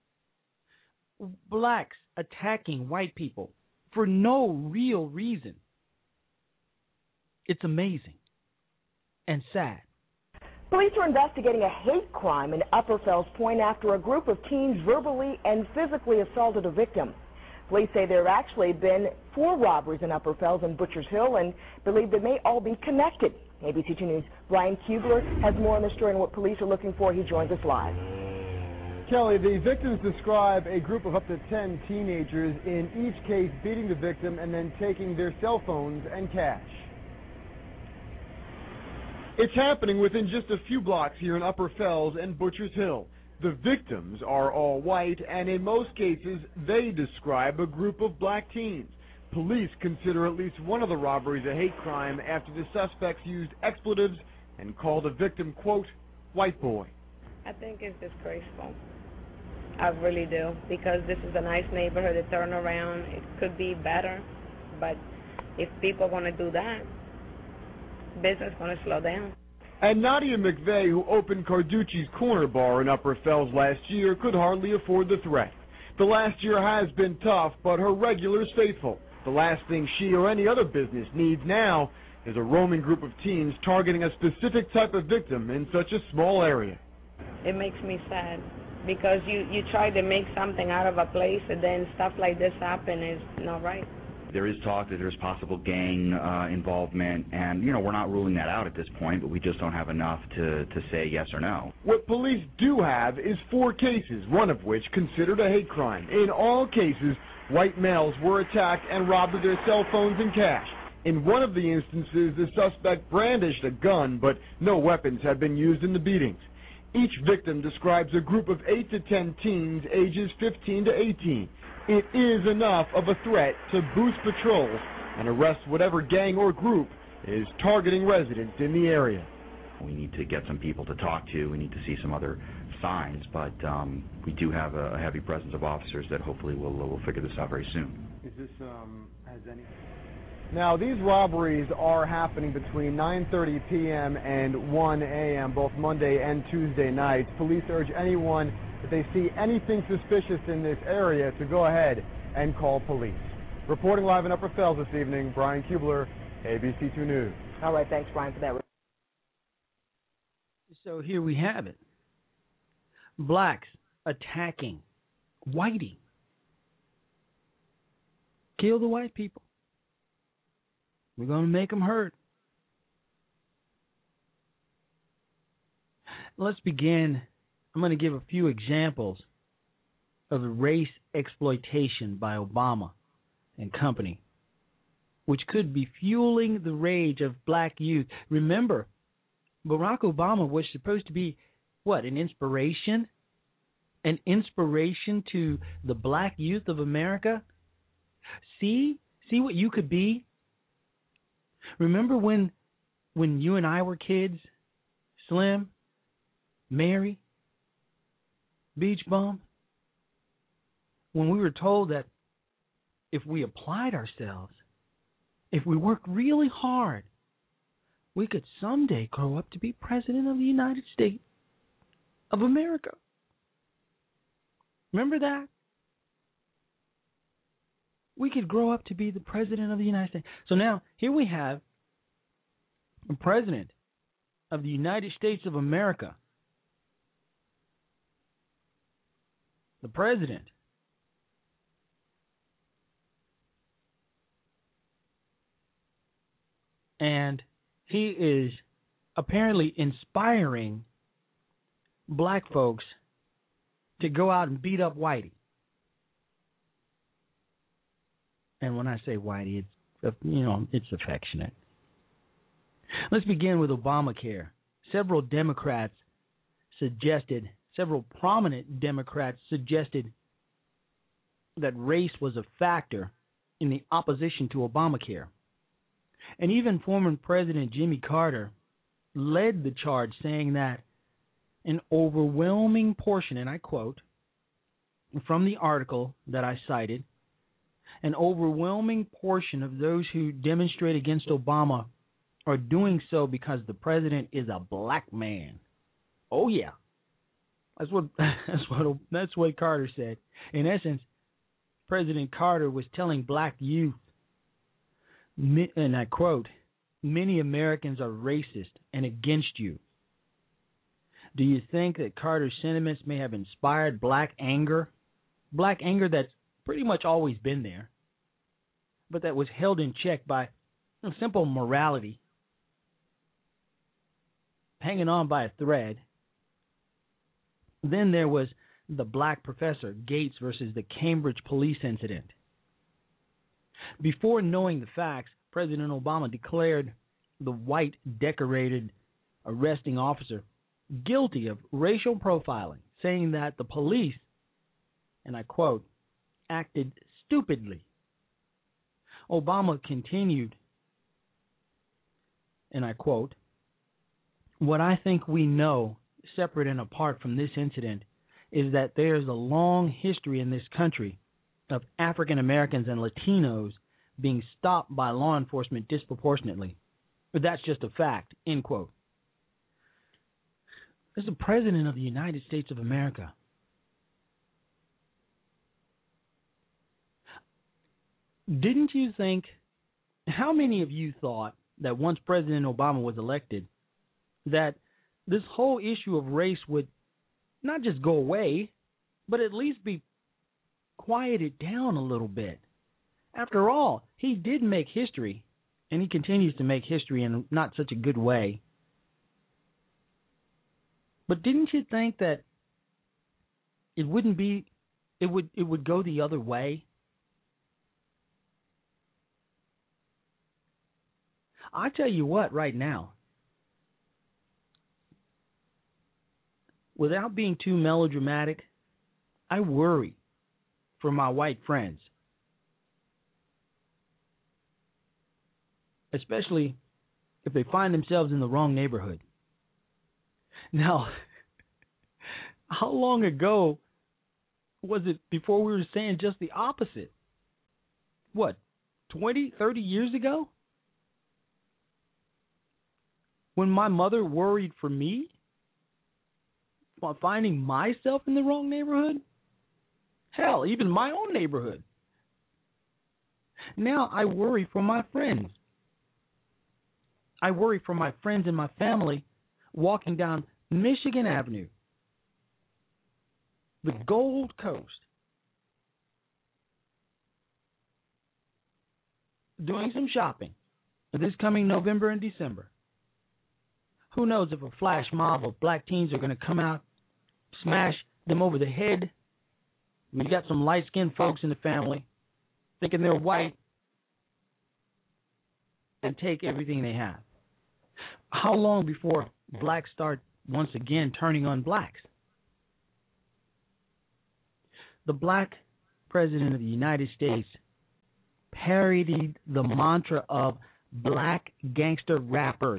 [SPEAKER 3] Blacks attacking white people for no real reason. It's amazing and sad.
[SPEAKER 15] Police are investigating a hate crime in Upper Fells Point after a group of teens verbally and physically assaulted a victim. Police say there have actually been four robberies in Upper Fells and Butchers Hill and believe they may all be connected. A B C two News' Brian Kubler has more on the story and what police are looking for. He joins us live.
[SPEAKER 16] Kelly, the victims describe a group of up to ten teenagers, in each case beating the victim and then taking their cell phones and cash. It's happening within just a few blocks here in Upper Fells and Butchers Hill. The victims are all white, and in most cases, they describe a group of black teens. Police consider at least one of the robberies a hate crime after the suspects used expletives and called the victim, quote, white boy.
[SPEAKER 17] I think it's disgraceful. I really do, because this is a nice neighborhood to turn around. It could be better, but if people want to do that, business is going to slow down.
[SPEAKER 16] And Nadia McVeigh, who opened Carducci's Corner Bar in Upper Fells last year, could hardly afford the threat. The last year has been tough, but her regular's faithful. The last thing she or any other business needs now is a roaming group of teens targeting a specific type of victim in such a small area.
[SPEAKER 17] It makes me sad, because you, you try to make something out of a place and then stuff like this happen is not right.
[SPEAKER 18] There is talk that there's possible gang uh, involvement, and, you know, we're not ruling that out at this point, but we just don't have enough to, to say yes or no.
[SPEAKER 16] What police do have is four cases, one of which considered a hate crime. In all cases, white males were attacked and robbed of their cell phones and cash. In one of the instances, the suspect brandished a gun, but no weapons had been used in the beatings. Each victim describes a group of eight to ten teens, ages fifteen to eighteen. It is enough of a threat to boost patrols and arrest whatever gang or group is targeting residents in the area.
[SPEAKER 18] We need to get some people to talk to. We need to see some other signs, but um, we do have a heavy presence of officers that hopefully will will figure this out very soon.
[SPEAKER 16] Is this um has any? Now, these robberies are happening between nine thirty p m and one a m both Monday and Tuesday nights. Police urge anyone, if they see anything suspicious in this area, to go ahead and call police. Reporting live in Upper Fells this evening, Brian Kubler, A B C two News.
[SPEAKER 15] All right, thanks, Brian, for that.
[SPEAKER 3] So here we have it. Blacks attacking whitey. Kill the white people. We're going to make them hurt. Let's begin. I'm going to give a few examples of race exploitation by Obama and company, which could be fueling the rage of black youth. Remember, Barack Obama was supposed to be, what, an inspiration? An inspiration to the black youth of America? See? See what you could be? Remember when when you and I were kids? Slim, Mary, Beach Bum? When we were told that if we applied ourselves, if we worked really hard, we could someday grow up to be President of the United States of America. Remember that? We could grow up to be the President of the United States. So now, here we have the President of the United States of America. The President. And he is apparently inspiring black folks to go out and beat up whitey. And when I say whitey, it's, you know, it's affectionate. Let's begin with Obamacare. Several Democrats suggested, several prominent Democrats suggested that race was a factor in the opposition to Obamacare. And even former President Jimmy Carter led the charge, saying that an overwhelming portion, and I quote from the article that I cited, an overwhelming portion of those who demonstrate against Obama are doing so because the president is a black man. Oh yeah, that's what that's what that's what Carter said. In essence, President Carter was telling black youth, and I quote, "Many Americans are racist and against you." Do you think that Carter's sentiments may have inspired black anger? Black anger that's pretty much always been there, but that was held in check by a simple morality, hanging on by a thread. Then there was the black professor, Gates versus the Cambridge police incident. Before knowing the facts, President Obama declared the white decorated arresting officer guilty of racial profiling, saying that the police, and I quote, acted stupidly. Obama continued, and I quote, "What I think we know, separate and apart from this incident, is that there's a long history in this country of African Americans and Latinos being stopped by law enforcement disproportionately. But that's just a fact," end quote. This is the President of the United States of America. Didn't you think, how many of you thought that once President Obama was elected, that this whole issue of race would not just go away, but at least be quieted down a little bit? After all, he did make history, and he continues to make history in not such a good way. But didn't you think that it wouldn't be, it would it would go the other way? I tell you what, right now, without being too melodramatic, I worry for my white friends, especially if they find themselves in the wrong neighborhood. Now, how long ago was it before we were saying just the opposite? What, twenty, thirty years ago? When my mother worried for me about finding myself in the wrong neighborhood? Hell, even my own neighborhood. Now I worry for my friends. I worry for my friends and my family walking down Michigan Avenue, the Gold Coast, doing some shopping this coming November and December. Who knows if a flash mob of black teens are going to come out, smash them over the head. We got some light-skinned folks in the family thinking they're white and take everything they have. How long before blacks start once again turning on blacks? The black president of the United States parodied the mantra of black gangster rappers.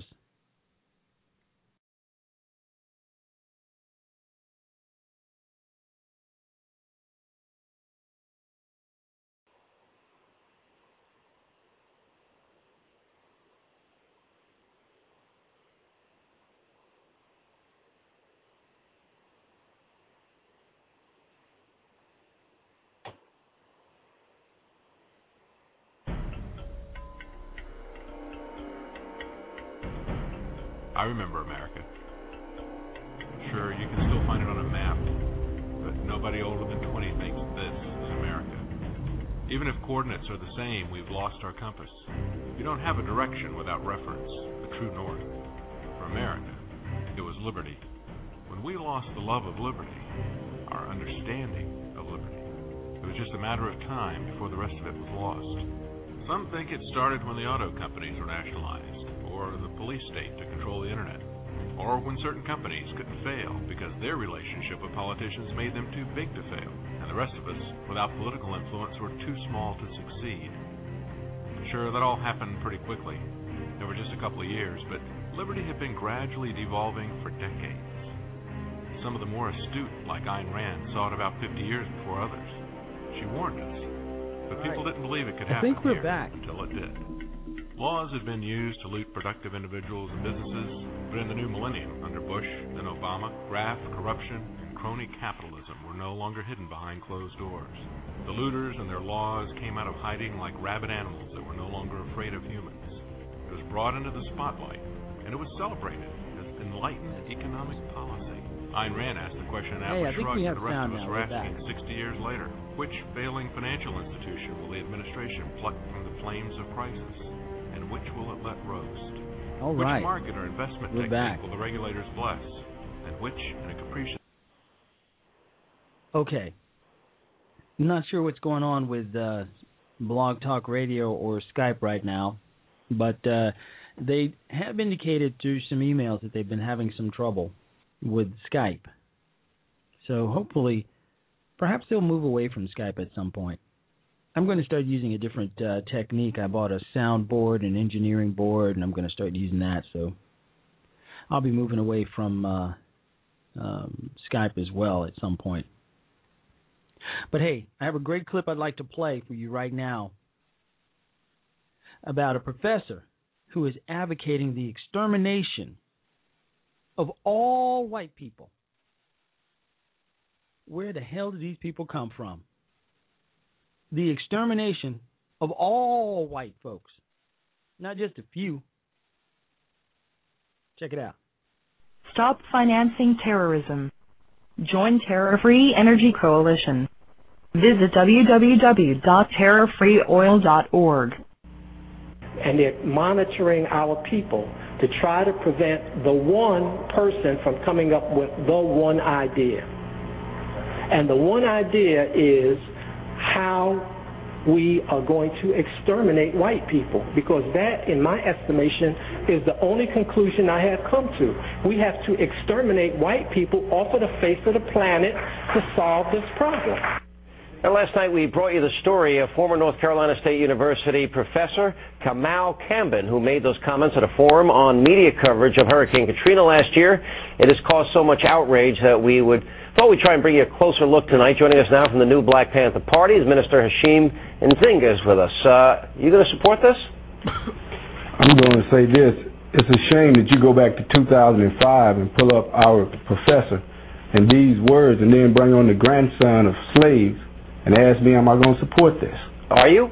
[SPEAKER 19] I remember America. Sure, you can still find it on a map, but nobody older than twenty thinks this is America. Even if coordinates are the same, we've lost our compass. You don't have a direction without reference, the true north. For America, it was liberty. When we lost the love of liberty, our understanding of liberty, it was just a matter of time before the rest of it was lost. Some think it started when the auto companies were nationalized, or the police state to control the internet, or when certain companies couldn't fail because their relationship with politicians made them too big to fail, and the rest of us, without political influence, were too small to succeed. Sure, that all happened pretty quickly, over just a couple of years, but liberty had been gradually devolving for decades. Some of the more astute, like Ayn Rand, saw it about fifty years before others. She warned us, but people didn't believe it could happen
[SPEAKER 3] I think we're
[SPEAKER 19] here
[SPEAKER 3] back.
[SPEAKER 19] until it did. Laws had been used to loot productive individuals and businesses, but in the new millennium, under Bush, then Obama, graft, corruption, and crony capitalism were no longer hidden behind closed doors. The looters and their laws came out of hiding like rabid animals that were no longer afraid of humans. It was brought into the spotlight, and it was celebrated as enlightened economic policy. Ayn Rand asked the question, and
[SPEAKER 3] Hey, I
[SPEAKER 19] Atlas
[SPEAKER 3] think
[SPEAKER 19] shrugged,
[SPEAKER 3] we
[SPEAKER 19] and
[SPEAKER 3] have
[SPEAKER 19] the rest
[SPEAKER 3] sound
[SPEAKER 19] of us
[SPEAKER 3] now.
[SPEAKER 19] are
[SPEAKER 3] We're
[SPEAKER 19] asking
[SPEAKER 3] back.
[SPEAKER 19] sixty years later, which failing financial institution will the administration pluck from the flames of crisis, and which will it let roast?
[SPEAKER 3] All
[SPEAKER 19] which
[SPEAKER 3] right.
[SPEAKER 19] market or investment
[SPEAKER 3] We're
[SPEAKER 19] technique
[SPEAKER 3] back.
[SPEAKER 19] will the regulators bless, and which, in a capricious...
[SPEAKER 3] Okay. I'm not sure what's going on with uh, Blog Talk Radio or Skype right now, but uh, they have indicated through some emails that they've been having some trouble with Skype. So hopefully, perhaps they'll move away from Skype at some point. I'm going to start using a different uh, technique. I bought a sound board, an engineering board, and I'm going to start using that. So I'll be moving away from uh, um, Skype as well at some point. But hey, I have a great clip I'd like to play for you right now about a professor who is advocating the extermination of all white people. Where the hell do these people come from? The extermination of all white folks, not just a few. Check it out.
[SPEAKER 1] Stop financing terrorism. Join Terror Free Energy Coalition. Visit w w w dot terror free oil dot org.
[SPEAKER 10] And they're monitoring our people to try to prevent the one person from coming up with the one idea. And the one idea is how we are going to exterminate white people, because that, in my estimation, is the only conclusion I have come to. We have to exterminate white people off of the face of the planet to solve this problem.
[SPEAKER 20] And last night we brought you the story of former North Carolina State University professor Kamau Kambin, who made those comments at a forum on media coverage of Hurricane Katrina last year. It has caused so much outrage that we would thought we'd try and bring you a closer look tonight. Joining us now from the new Black Panther Party is Minister Hashim Nzinga is with us. Uh, you going to support this?
[SPEAKER 21] I'm going to say this. It's a shame that you go back to two thousand five and pull up our professor and these words and then bring on the grandson of slaves and ask me, am I going to support this?
[SPEAKER 20] Are you?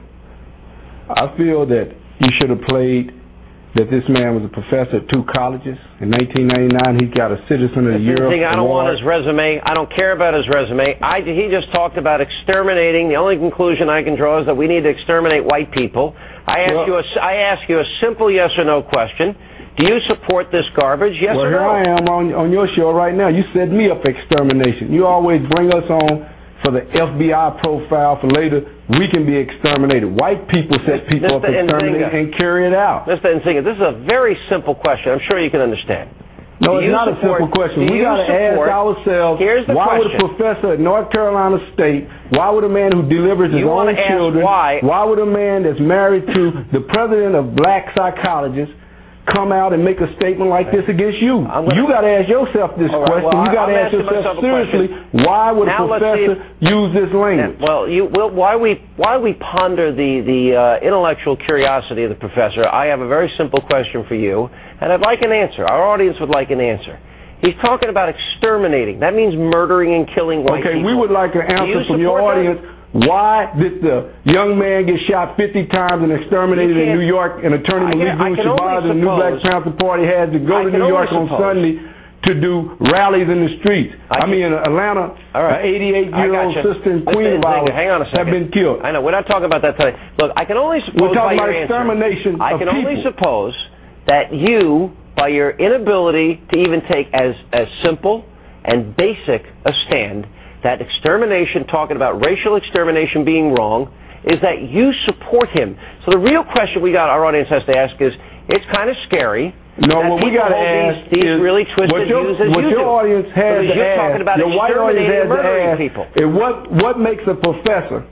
[SPEAKER 21] I feel that you should have played that this man was a professor at two colleges. In nineteen ninety-nine, he got a Citizen of the Year award.
[SPEAKER 20] I don't want his resume. I don't care about his resume. I, he just talked about exterminating. The only conclusion I can draw is that we need to exterminate white people. I ask, well, you, a, I ask you a simple yes or no question. Do you support this garbage, yes
[SPEAKER 21] well,
[SPEAKER 20] or no?
[SPEAKER 21] Well, here I am on, on your show right now. You set me up for extermination. You always bring us on for the F B I profile for later we can be exterminated. White people set people up for exterminated and carry it out.
[SPEAKER 20] Mister Nzinga, this is a very simple question. I'm sure you can understand.
[SPEAKER 21] No, it's not support, a simple question. We got to ask ourselves, why
[SPEAKER 20] question.
[SPEAKER 21] would a professor at North Carolina State, why would a man who delivers his
[SPEAKER 20] you
[SPEAKER 21] own children,
[SPEAKER 20] why.
[SPEAKER 21] why would a man that's married to the president of black psychologists come out and make a statement like this against you? Gonna, you got to ask yourself this right, question.
[SPEAKER 20] Well,
[SPEAKER 21] you got to ask yourself seriously, why would now a professor if, use this language?
[SPEAKER 20] Well, you, well, why we why we ponder the the uh, intellectual curiosity of the professor? I have a very simple question for you, and I'd like an answer. Our audience would like an answer. He's talking about exterminating. That means murdering and killing white
[SPEAKER 21] okay,
[SPEAKER 20] people.
[SPEAKER 21] Okay, we would like an answer from your audience. That? Why did the young man get shot fifty times and exterminated in New York, and Attorney Malik Shabazz and the new Black Panther Party had to go to New York on Sunday to do rallies in the streets? I, I mean, in Atlanta, an eighty-eight-year-old sister and queen of ours have been killed.
[SPEAKER 20] I know. We're not talking about that today. Look, I can only suppose
[SPEAKER 21] We're talking
[SPEAKER 20] by
[SPEAKER 21] about
[SPEAKER 20] your
[SPEAKER 21] extermination
[SPEAKER 20] answer, I can
[SPEAKER 21] of
[SPEAKER 20] only
[SPEAKER 21] people.
[SPEAKER 20] suppose that you, by your inability to even take as, as simple and basic a stand, that extermination, talking about racial extermination being wrong, is that you support him. So the real question we got our audience has to ask is, it's kind of scary.
[SPEAKER 21] No, what we got to ask
[SPEAKER 20] these, these
[SPEAKER 21] is
[SPEAKER 20] really twisted
[SPEAKER 21] what your,
[SPEAKER 20] views as
[SPEAKER 21] what
[SPEAKER 20] you
[SPEAKER 21] your
[SPEAKER 20] do.
[SPEAKER 21] audience has
[SPEAKER 20] because
[SPEAKER 21] to
[SPEAKER 20] you're
[SPEAKER 21] ask,
[SPEAKER 20] talking about
[SPEAKER 21] your white audience has to ask,
[SPEAKER 20] people.
[SPEAKER 21] is what what makes a professor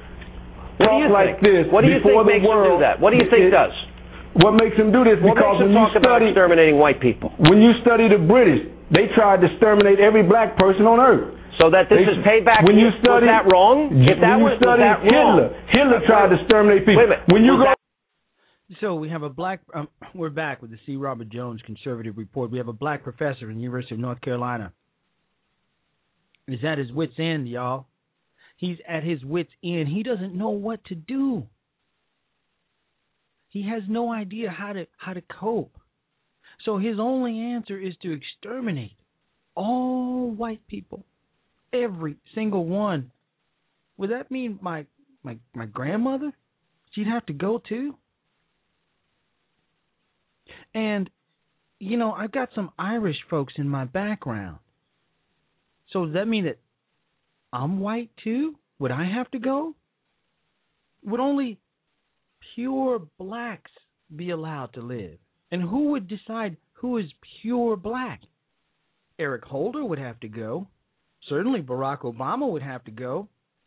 [SPEAKER 20] what
[SPEAKER 21] talk
[SPEAKER 20] do you
[SPEAKER 21] like
[SPEAKER 20] think?
[SPEAKER 21] this
[SPEAKER 20] what do you
[SPEAKER 21] before
[SPEAKER 20] think
[SPEAKER 21] the
[SPEAKER 20] makes
[SPEAKER 21] world?
[SPEAKER 20] Him do that? What do you think
[SPEAKER 21] it,
[SPEAKER 20] does?
[SPEAKER 21] What makes him do this?
[SPEAKER 20] What
[SPEAKER 21] because
[SPEAKER 20] makes him
[SPEAKER 21] when
[SPEAKER 20] talk
[SPEAKER 21] you study
[SPEAKER 20] about exterminating white people?
[SPEAKER 21] When you study the British, they tried to exterminate every black person on earth.
[SPEAKER 20] So that this they, is payback.
[SPEAKER 21] When you study,
[SPEAKER 20] was that wrong? If that
[SPEAKER 21] when
[SPEAKER 20] was,
[SPEAKER 21] you study
[SPEAKER 20] was that
[SPEAKER 21] Hitler,
[SPEAKER 20] wrong?
[SPEAKER 21] Hitler tried to exterminate people.
[SPEAKER 20] Wait a minute.
[SPEAKER 21] When you
[SPEAKER 20] was
[SPEAKER 21] go.
[SPEAKER 20] That...
[SPEAKER 3] So we have a black. Um, we're back with the C. Robert Jones Conservative Report. We have a black professor in the University of North Carolina. He's at his wits' end, y'all. He's at his wits' end. He doesn't know what to do. He has no idea how to how to cope. So his only answer is to exterminate. All white people. Every single one. Would that mean my my my grandmother? She'd have to go too? And, you know, I've got some Irish folks in my background. So does that mean that I'm white too? Would I have to go? Would only pure blacks be allowed to live? And who would decide who is pure black? Eric Holder would have to go. Certainly Barack Obama would have to go.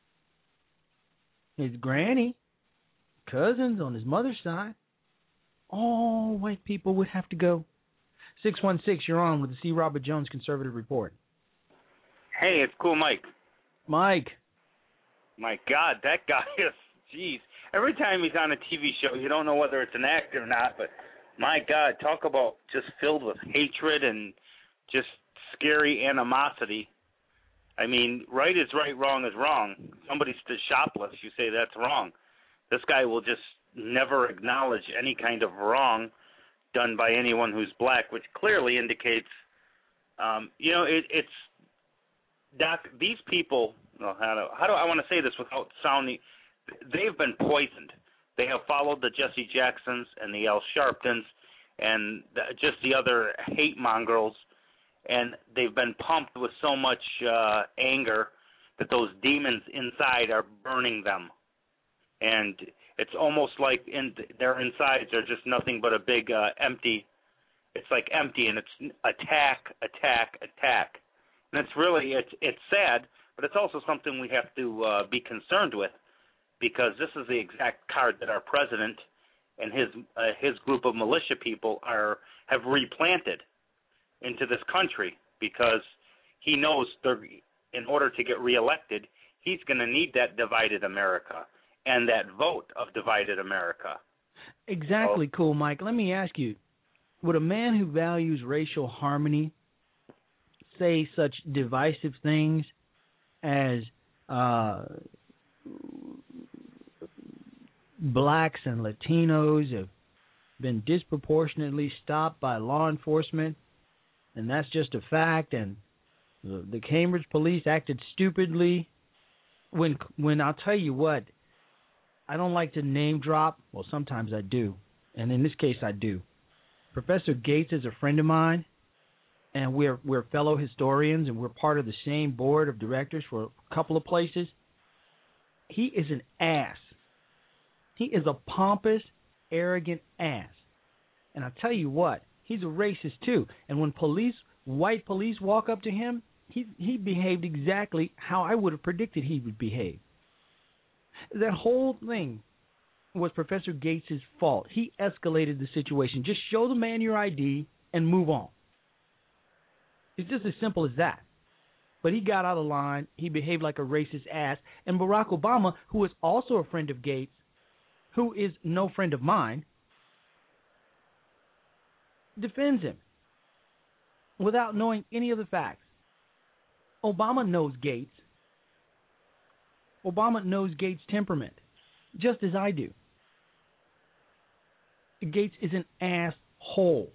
[SPEAKER 3] His granny, cousins on his mother's side, all white people would have to go. six one six, you're on with the C. Robert Jones Conservative Report.
[SPEAKER 2] Hey, it's Cool Mike.
[SPEAKER 3] Mike.
[SPEAKER 2] My God, that guy is, jeez. Every time he's on a T V show, you don't know whether it's an actor or not, but my God, talk about just filled with hatred and just scary animosity. I mean, right is right, wrong is wrong. Somebody's shopless, you say that's wrong. This guy will just never acknowledge any kind of wrong done by anyone who's black, which clearly indicates, um, you know, it, it's, Doc, these people, well, how do, how do I want to say this without sounding, they've been poisoned. They have followed the Jesse Jacksons and the Al Sharptons and the, just the other hate mongrels, and they've been pumped with so much uh, anger that those demons inside are burning them. And it's almost like in, their insides are just nothing but a big uh, empty, it's like empty, and it's attack, attack, attack. And it's really, it's, it's sad, but it's also something we have to uh, be concerned with, because this is the exact card that our president and his uh, his group of militia people are have replanted into this country, because he knows they're, in order to get reelected, he's going to need that divided America and that vote of divided America.
[SPEAKER 3] Exactly, Cool Mike. Let me ask you, would a man who values racial harmony say such divisive things as uh, blacks and Latinos have been disproportionately stopped by law enforcement, and that's just a fact, and the, the Cambridge police acted stupidly? When, when I'll tell you what, I don't like to name drop. Well, sometimes I do, and in this case I do. Professor Gates is a friend of mine, and we're we're fellow historians, and we're part of the same board of directors for a couple of places. He is an ass. He is a pompous, arrogant ass. And I'll tell you what, he's a racist too. And when police, white police walk up to him, he he behaved exactly how I would have predicted he would behave. That whole thing was Professor Gates' fault. He escalated the situation. Just show the man your I D and move on. It's just as simple as that. But he got out of line. He behaved like a racist ass. And Barack Obama, who is also a friend of Gates, who is no friend of mine, defends him without knowing any of the facts. Obama knows Gates. Obama knows Gates' temperament, just as I do. Gates is an asshole.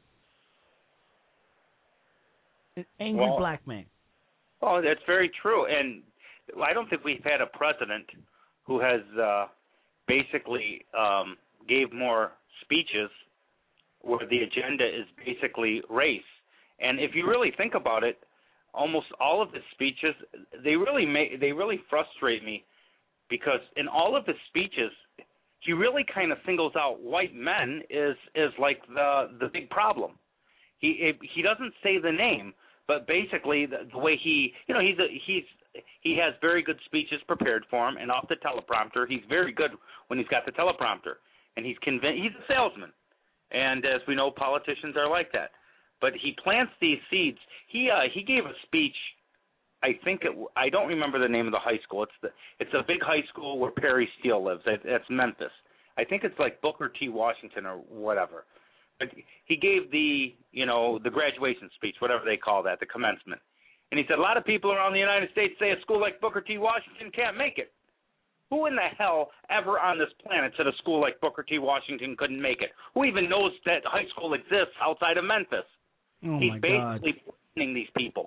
[SPEAKER 3] An angry
[SPEAKER 2] well,
[SPEAKER 3] black man.
[SPEAKER 2] Oh, that's very true. And I don't think we've had a president who has uh, basically um, gave more speeches where the agenda is basically race. And if you really think about it, almost all of his speeches, they really make, they really frustrate me, because in all of his speeches, he really kind of singles out white men as as like the the big problem. He he doesn't say the name, but basically the, the way he, you know, he's a, he's he has very good speeches prepared for him, and off the teleprompter, he's very good when he's got the teleprompter, and he's convinced, he's a salesman, and as we know, politicians are like that. But he plants these seeds. He uh, he gave a speech. I think it, I don't remember the name of the high school. It's the it's a big high school where Perry Steele lives. That's Memphis. I think it's like Booker T. Washington or whatever. But he gave the you know the graduation speech, whatever they call that, the commencement. And he said a lot of people around the United States say a school like Booker T. Washington can't make it. Who in the hell ever on this planet said a school like Booker T. Washington couldn't make it? Who even knows that high school exists outside of Memphis?
[SPEAKER 3] Oh
[SPEAKER 2] He's
[SPEAKER 3] my
[SPEAKER 2] basically
[SPEAKER 3] God.
[SPEAKER 2] poisoning these people.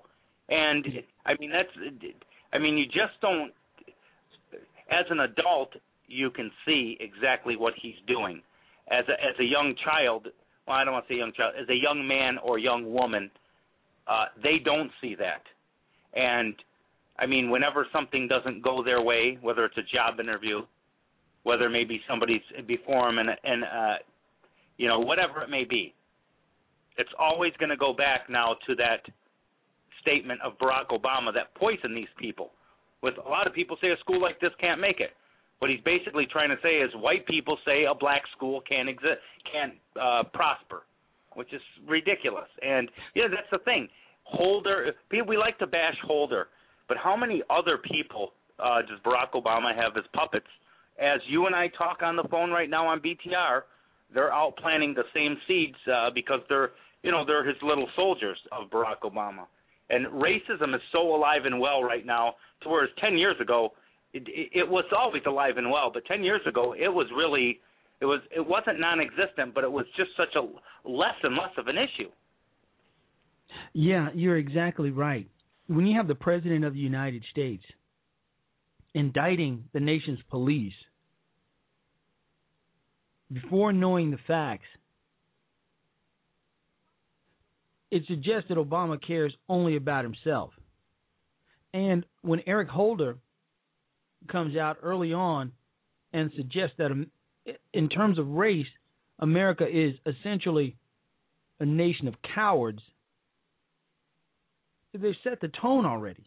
[SPEAKER 2] And I mean that's I mean you just don't. As an adult, you can see exactly what he's doing. As a, as a young child, well, I don't want to say young child, as a young man or young woman, uh, they don't see that. And, I mean, whenever something doesn't go their way, whether it's a job interview, whether maybe somebody's before them and, and uh, you know, whatever it may be, it's always going to go back now to that statement of Barack Obama that poisoned these people. With a lot of people say a school like this can't make it. What he's basically trying to say is white people say a black school can't exist, can't uh, prosper, which is ridiculous. And yeah, that's the thing. Holder, we like to bash Holder, but how many other people uh, does Barack Obama have as puppets? As you and I talk on the phone right now on B T R, they're out planting the same seeds uh, because they're, you know, they're his little soldiers of Barack Obama. And racism is so alive and well right now, to whereas ten years ago, it, it, it was always alive and well. But ten years ago, it was really, it was, it wasn't non-existent, but it was just such a less and less of an issue.
[SPEAKER 3] Yeah, you're exactly right. When you have the President of the United States indicting the nation's police before knowing the facts, it suggests that Obama cares only about himself. And when Eric Holder comes out early on and suggests that in terms of race, America is essentially a nation of cowards, they've set the tone already.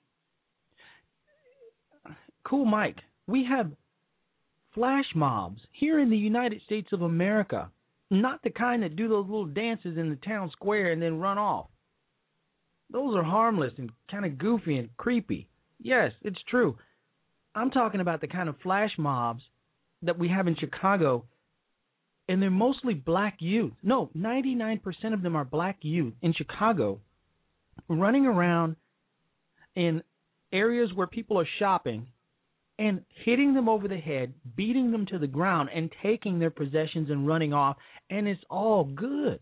[SPEAKER 3] Cool Mike, we have flash mobs here in the United States of America. Not the kind that do those little dances in the town square and then run off. Those are harmless and kind of goofy and creepy. Yes, it's true. I'm talking about the kind of flash mobs that we have in Chicago, and they're mostly black youth. No, ninety-nine percent of them are black youth in Chicago running around in areas where people are shopping and hitting them over the head, beating them to the ground, and taking their possessions and running off, and it's all good.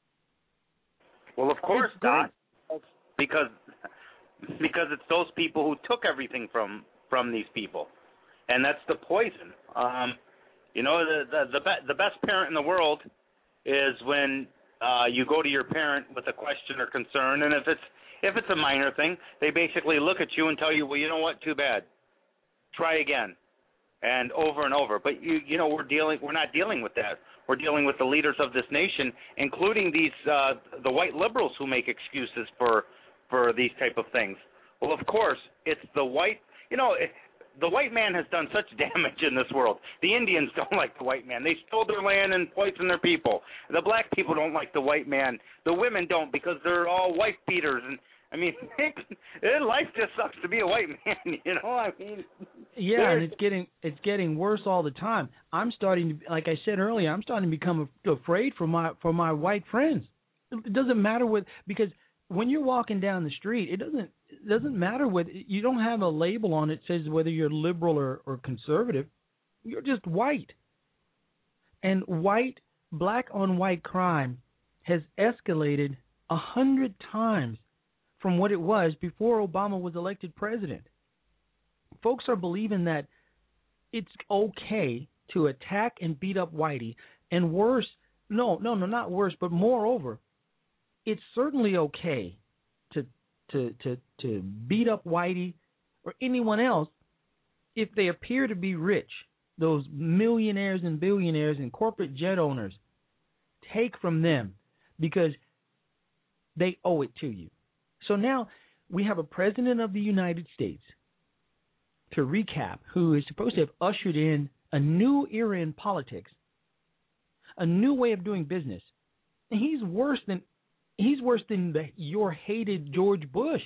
[SPEAKER 2] Well, of course not, because because it's those people who took everything from from these people, and that's the poison. Um, you know, the the the, be- the best parent in the world is when uh, you go to your parent with a question or concern, and if it's if it's a minor thing, they basically look at you and tell you, well, you know what, too bad. Try again, and over and over. But you, you know, we're dealing. We're not dealing with that. We're dealing with the leaders of this nation, including these uh, the white liberals who make excuses for for these type of things. Well, of course, it's the white. You know, it, the white man has done such damage in this world. The Indians don't like the white man. They stole their land and poisoned their people. The black people don't like the white man. The women don't because they're all wife beaters and. I mean, life just sucks to be a white man, you know. I mean,
[SPEAKER 3] yeah, and it's getting it's getting worse all the time. I'm starting to, like I said earlier, I'm starting to become afraid for my for my white friends. It doesn't matter what, because when you're walking down the street, it doesn't it doesn't matter whether you don't have a label on it that says whether you're liberal or, or conservative. You're just white, and white black on white crime has escalated a hundred times from what it was before Obama was elected president. Folks are believing that it's okay to attack and beat up whitey, and worse, no, no, no, not worse, but moreover, it's certainly okay to to to to beat up whitey or anyone else if they appear to be rich. Those millionaires and billionaires and corporate jet owners, take from them because they owe it to you. So now we have a president of the United States, to recap, who is supposed to have ushered in a new era in politics, a new way of doing business. And he's worse than he's worse than the, your hated George Bush.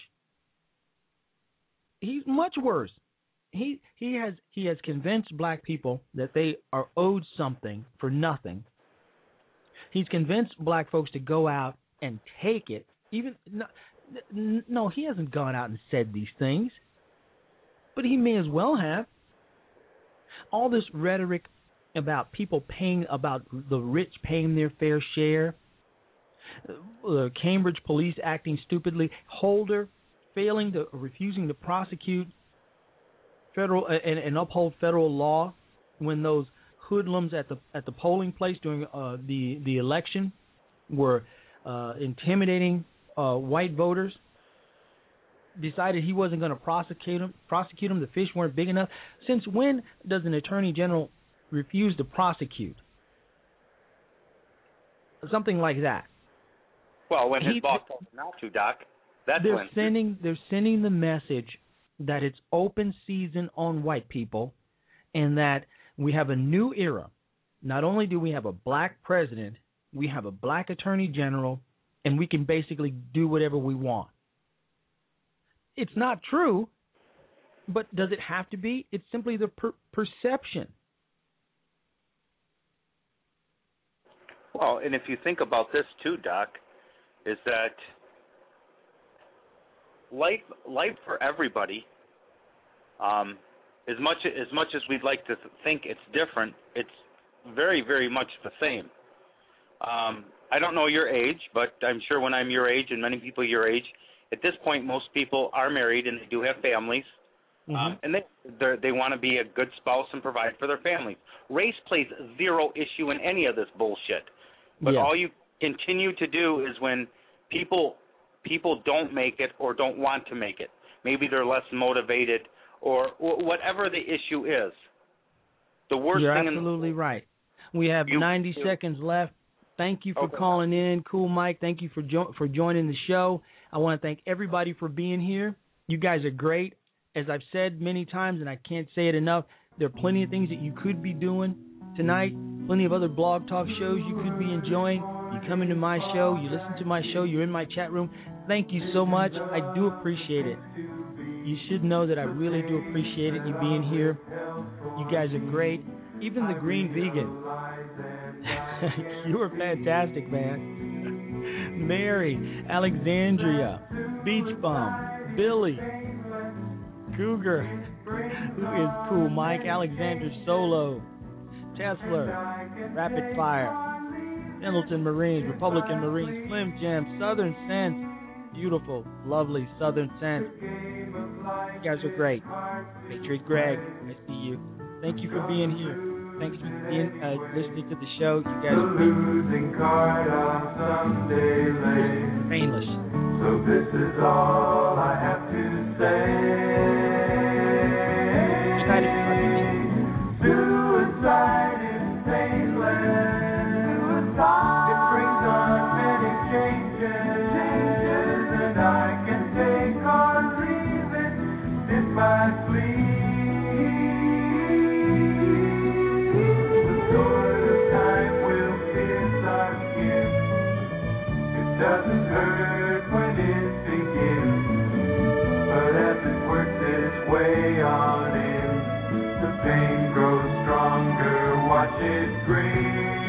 [SPEAKER 3] He's much worse. He he has he has convinced black people that they are owed something for nothing. He's convinced black folks to go out and take it, even not. No, he hasn't gone out and said these things, but he may as well have. All this rhetoric about people paying, about the rich paying their fair share, the Cambridge police acting stupidly. Holder, failing to, refusing to prosecute federal uh, and, and uphold federal law when those hoodlums at the at the polling place during uh, the the election were uh, intimidating uh, white voters. Decided he wasn't going to prosecute him. Prosecute him. The fish weren't big enough. Since when does an attorney general refuse to prosecute something like that?
[SPEAKER 2] Well, when his
[SPEAKER 3] he,
[SPEAKER 2] boss told him not to, Doc, that's
[SPEAKER 3] they're
[SPEAKER 2] when
[SPEAKER 3] sending they're sending the message that it's open season on white people, and that we have a new era. Not only do we have a black president, we have a black attorney general, and we can basically do whatever we want. It's not true, but does it have to be? It's simply the per- perception.
[SPEAKER 2] Well, and if you think about this too, Doc, is that life life for everybody, um, as much as much as we'd like to think it's different, it's very, very much the same. Um, I don't know your age, but I'm sure when I'm your age and many people your age, at this point, most people are married and they do have families, mm-hmm. um, and they they want to be a good spouse and provide for their families. Race plays zero issue in any of this bullshit. But
[SPEAKER 3] yeah.
[SPEAKER 2] all you continue to do is when people people don't make it or don't want to make it. Maybe they're less motivated or, or whatever the issue is. The worst
[SPEAKER 3] You're
[SPEAKER 2] thing
[SPEAKER 3] absolutely
[SPEAKER 2] in the,
[SPEAKER 3] right. We have
[SPEAKER 2] you,
[SPEAKER 3] ninety
[SPEAKER 2] you,
[SPEAKER 3] seconds left. Thank you for
[SPEAKER 2] okay.
[SPEAKER 3] calling in, Cool Mike. Thank you for jo- for joining the show. I want to thank everybody for being here. You guys are great. As I've said many times, and I can't say it enough, there are plenty of things that you could be doing tonight, plenty of other blog talk shows you could be enjoying. You come into my show, you listen to my show, you're in my chat room. Thank you so much. I do appreciate it. You should know that I really do appreciate it, you being here. You guys are great. Even the Green Vegan. You were fantastic, man. Mary, Alexandria, Beach Bum, Billy, Cougar, who is Cool Mike, Alexander Solo, Tesla, Rapid Fire, Pendleton Marines, Republican Marines, Slim Jim, Southern Sense, beautiful, lovely Southern Sense. You guys are great. Patriot Greg, I see you. Thank you for being here. Thanks for being, uh, listening to the show. You guys are losing card on someday late. Painless.
[SPEAKER 4] So this is all I have to say. Suicide is painless. Suicide. It brings on many changes. changes. And I can take or leave it in my sleep. Doesn't hurt when it begins, but as it works its way on in, the pain grows stronger, watch it grin.